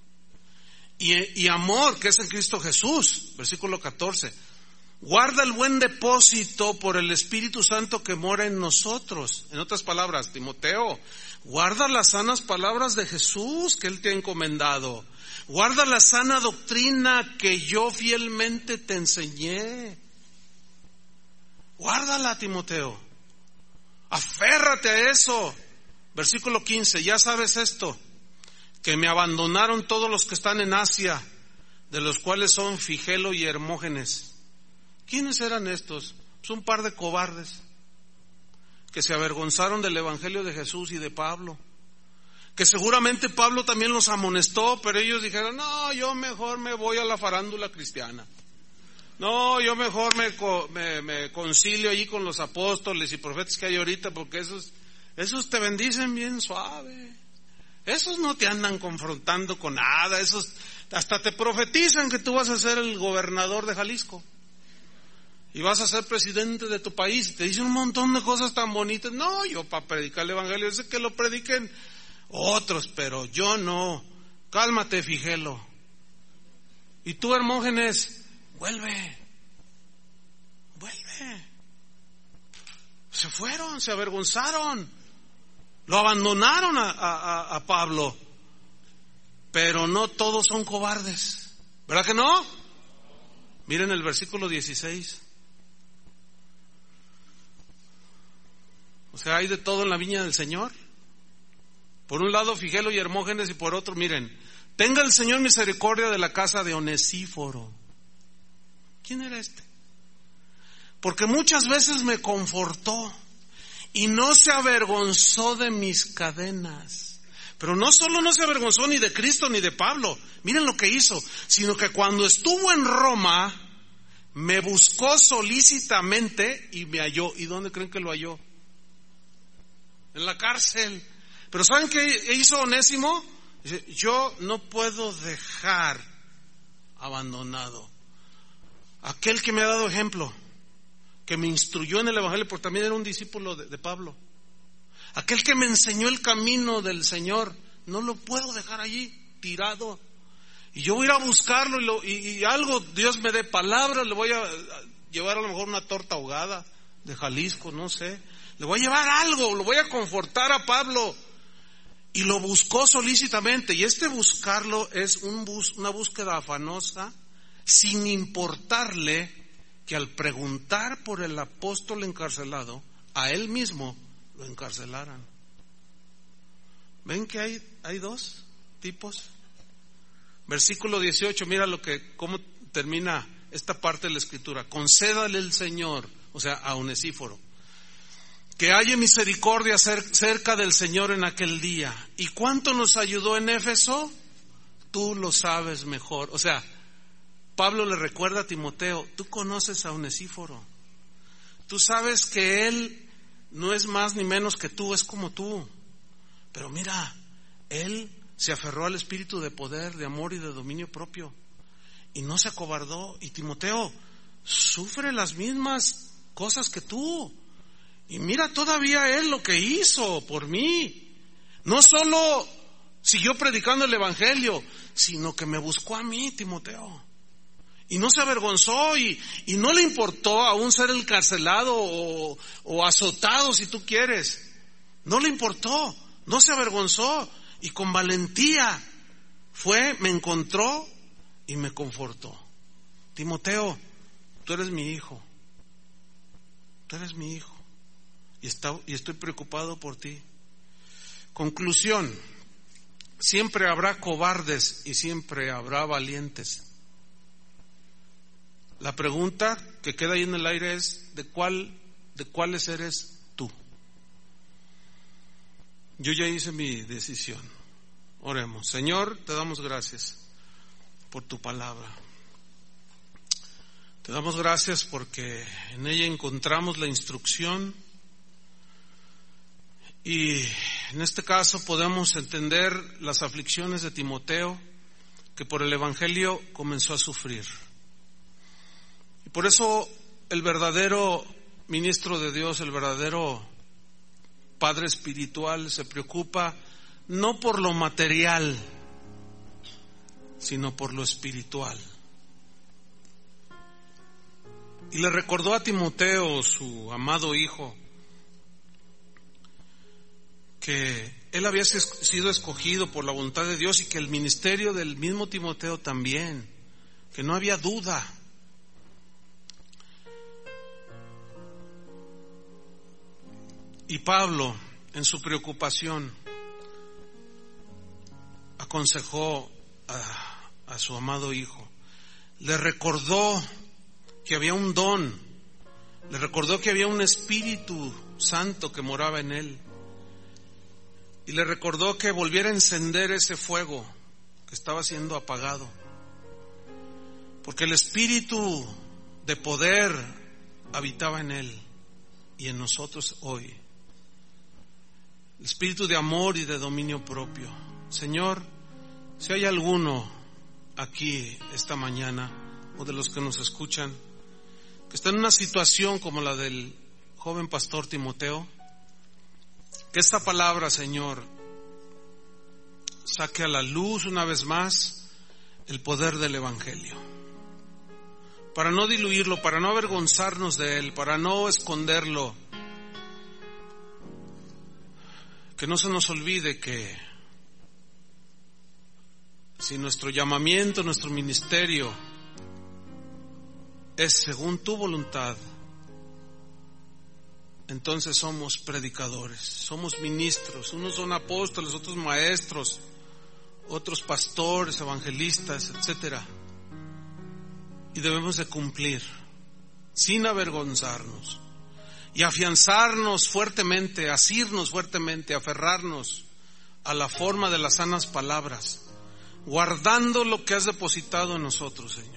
Y amor, que es en Cristo Jesús, versículo 14. Guarda el buen depósito por el Espíritu Santo que mora en nosotros. En otras palabras, Timoteo, guarda las sanas palabras de Jesús que Él te ha encomendado. Guarda la sana doctrina que yo fielmente te enseñé. Guárdala, Timoteo. Aférrate a eso. Versículo 15, ya sabes esto, que me abandonaron todos los que están en Asia, de los cuales son Figelo y Hermógenes. ¿Quiénes eran estos? Pues un par de cobardes que se avergonzaron del evangelio de Jesús y de Pablo, que seguramente Pablo también los amonestó, pero ellos dijeron, no, yo mejor me voy a la farándula cristiana. No, yo mejor me concilio allí con los apóstoles y profetas que hay ahorita, porque esos te bendicen bien suave. Esos no te andan confrontando con nada, esos hasta te profetizan que tú vas a ser el gobernador de Jalisco y vas a ser presidente de tu país y te dicen un montón de cosas tan bonitas. No, yo para predicar el evangelio, yo sé que lo prediquen otros, pero yo no. Cálmate, Figelo. Y tú, Hermógenes, vuelve. Se fueron, se avergonzaron, lo abandonaron a Pablo. Pero no todos son cobardes, ¿verdad que no? Miren el versículo 16. O sea, hay de todo en la viña del Señor. Por un lado Figelo y Hermógenes, y por otro, miren, tenga el Señor misericordia de la casa de Onesíforo. ¿Quién era este? Porque muchas veces me confortó y no se avergonzó de mis cadenas. Pero no solo no se avergonzó ni de Cristo ni de Pablo, miren lo que hizo, sino que cuando estuvo en Roma, me buscó solícitamente y me halló. ¿Y dónde creen que lo halló? En la cárcel. Pero ¿saben qué hizo Onésimo? Dice, yo no puedo dejar abandonado aquel que me ha dado ejemplo, que me instruyó en el Evangelio, porque también era un discípulo de Pablo, aquel que me enseñó el camino del Señor. No lo puedo dejar allí tirado, y yo voy a ir a buscarlo, y algo, Dios me dé palabras, le voy a llevar a lo mejor una torta ahogada de Jalisco, no sé, le voy a llevar algo, lo voy a confortar a Pablo. Y lo buscó solícitamente, y este buscarlo es una búsqueda afanosa, sin importarle que al preguntar por el apóstol encarcelado, a él mismo lo encarcelaran. ¿Ven que hay dos tipos? Versículo 18, mira cómo termina esta parte de la escritura. Concédale el Señor, o sea, a Onesíforo, que haya misericordia cerca del Señor en aquel día. ¿Y cuánto nos ayudó en Éfeso? Tú lo sabes mejor. O sea, Pablo le recuerda a Timoteo, tú conoces a Onesíforo, tú sabes que él no es más ni menos que tú, es como tú, pero mira, él se aferró al espíritu de poder, de amor y de dominio propio, y no se acobardó. Y Timoteo sufre las mismas cosas que tú, y mira todavía él lo que hizo por mí. No solo siguió predicando el evangelio, sino que me buscó a mí, Timoteo, y no se avergonzó, y no le importó aún ser encarcelado o azotado, si tú quieres. No le importó, no se avergonzó, y con valentía me encontró y me confortó. Timoteo, tú eres mi hijo, y estoy preocupado por ti. Conclusión: siempre habrá cobardes y siempre habrá valientes. La pregunta que queda ahí en el aire es, ¿de cuáles eres tú? Yo ya hice mi decisión. Oremos. Señor, te damos gracias por tu palabra. Te damos gracias porque en ella encontramos la instrucción, y en este caso podemos entender las aflicciones de Timoteo, que por el evangelio comenzó a sufrir. Y por eso el verdadero ministro de Dios, el verdadero padre espiritual, se preocupa no por lo material, sino por lo espiritual. Y le recordó a Timoteo, su amado hijo, que él había sido escogido por la voluntad de Dios, y que el ministerio del mismo Timoteo también, que no había duda. Y Pablo, en su preocupación, aconsejó a su amado hijo, le recordó que había un don, le recordó que había un Espíritu Santo que moraba en él, y le recordó que volviera a encender ese fuego que estaba siendo apagado, porque el Espíritu de poder habitaba en él y en nosotros hoy, el Espíritu de amor y de dominio propio. Señor, si hay alguno aquí esta mañana, o de los que nos escuchan, que está en una situación como la del joven pastor Timoteo, que esta palabra, Señor, saque a la luz una vez más el poder del evangelio, para no diluirlo, para no avergonzarnos de él, para no esconderlo. Que no se nos olvide que si nuestro llamamiento, nuestro ministerio es según tu voluntad, entonces somos predicadores, somos ministros. Unos son apóstoles, otros maestros, otros pastores, evangelistas, etcétera. Y debemos de cumplir sin avergonzarnos y afianzarnos fuertemente, asirnos fuertemente, aferrarnos a la forma de las sanas palabras, guardando lo que has depositado en nosotros, Señor.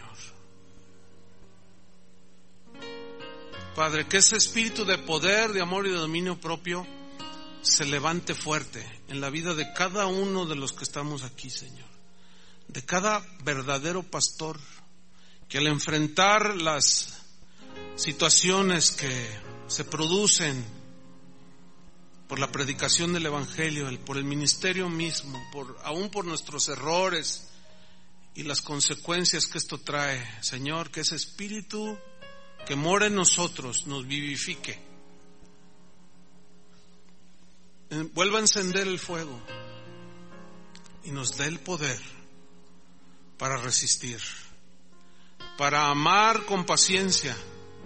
Padre, que ese espíritu de poder, de amor y de dominio propio se levante fuerte en la vida de cada uno de los que estamos aquí, Señor. De cada verdadero pastor, que al enfrentar las situaciones que se producen por la predicación del Evangelio, por el ministerio mismo, aún por nuestros errores y las consecuencias que esto trae, Señor, que ese espíritu que mora en nosotros nos vivifique, vuelva a encender el fuego y nos dé el poder para resistir, para amar con paciencia,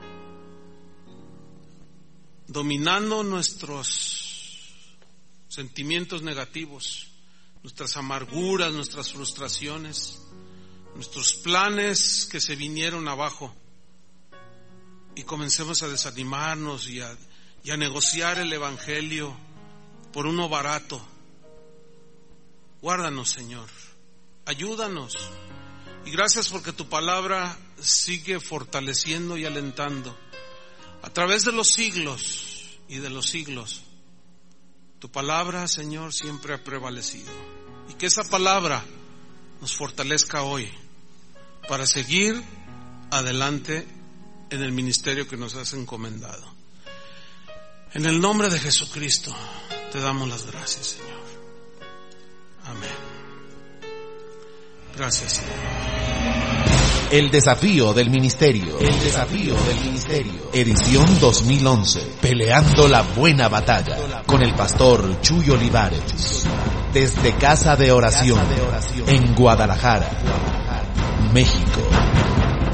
dominando nuestros sentimientos negativos, nuestras amarguras, nuestras frustraciones, nuestros planes que se vinieron abajo, y comencemos a desanimarnos y a negociar el Evangelio por uno barato. Guárdanos, Señor, ayúdanos, y gracias porque tu palabra sigue fortaleciendo y alentando a través de los siglos y de los siglos. Tu palabra, Señor, siempre ha prevalecido, y que esa palabra nos fortalezca hoy para seguir adelante en el ministerio que nos has encomendado. En el nombre de Jesucristo te damos las gracias, Señor. Amén. Gracias, Señor. El desafío del ministerio. El desafío del ministerio. Edición 2011. Peleando la buena batalla. Con el pastor Chuy Olivares. Desde Casa de Oración. En Guadalajara, México.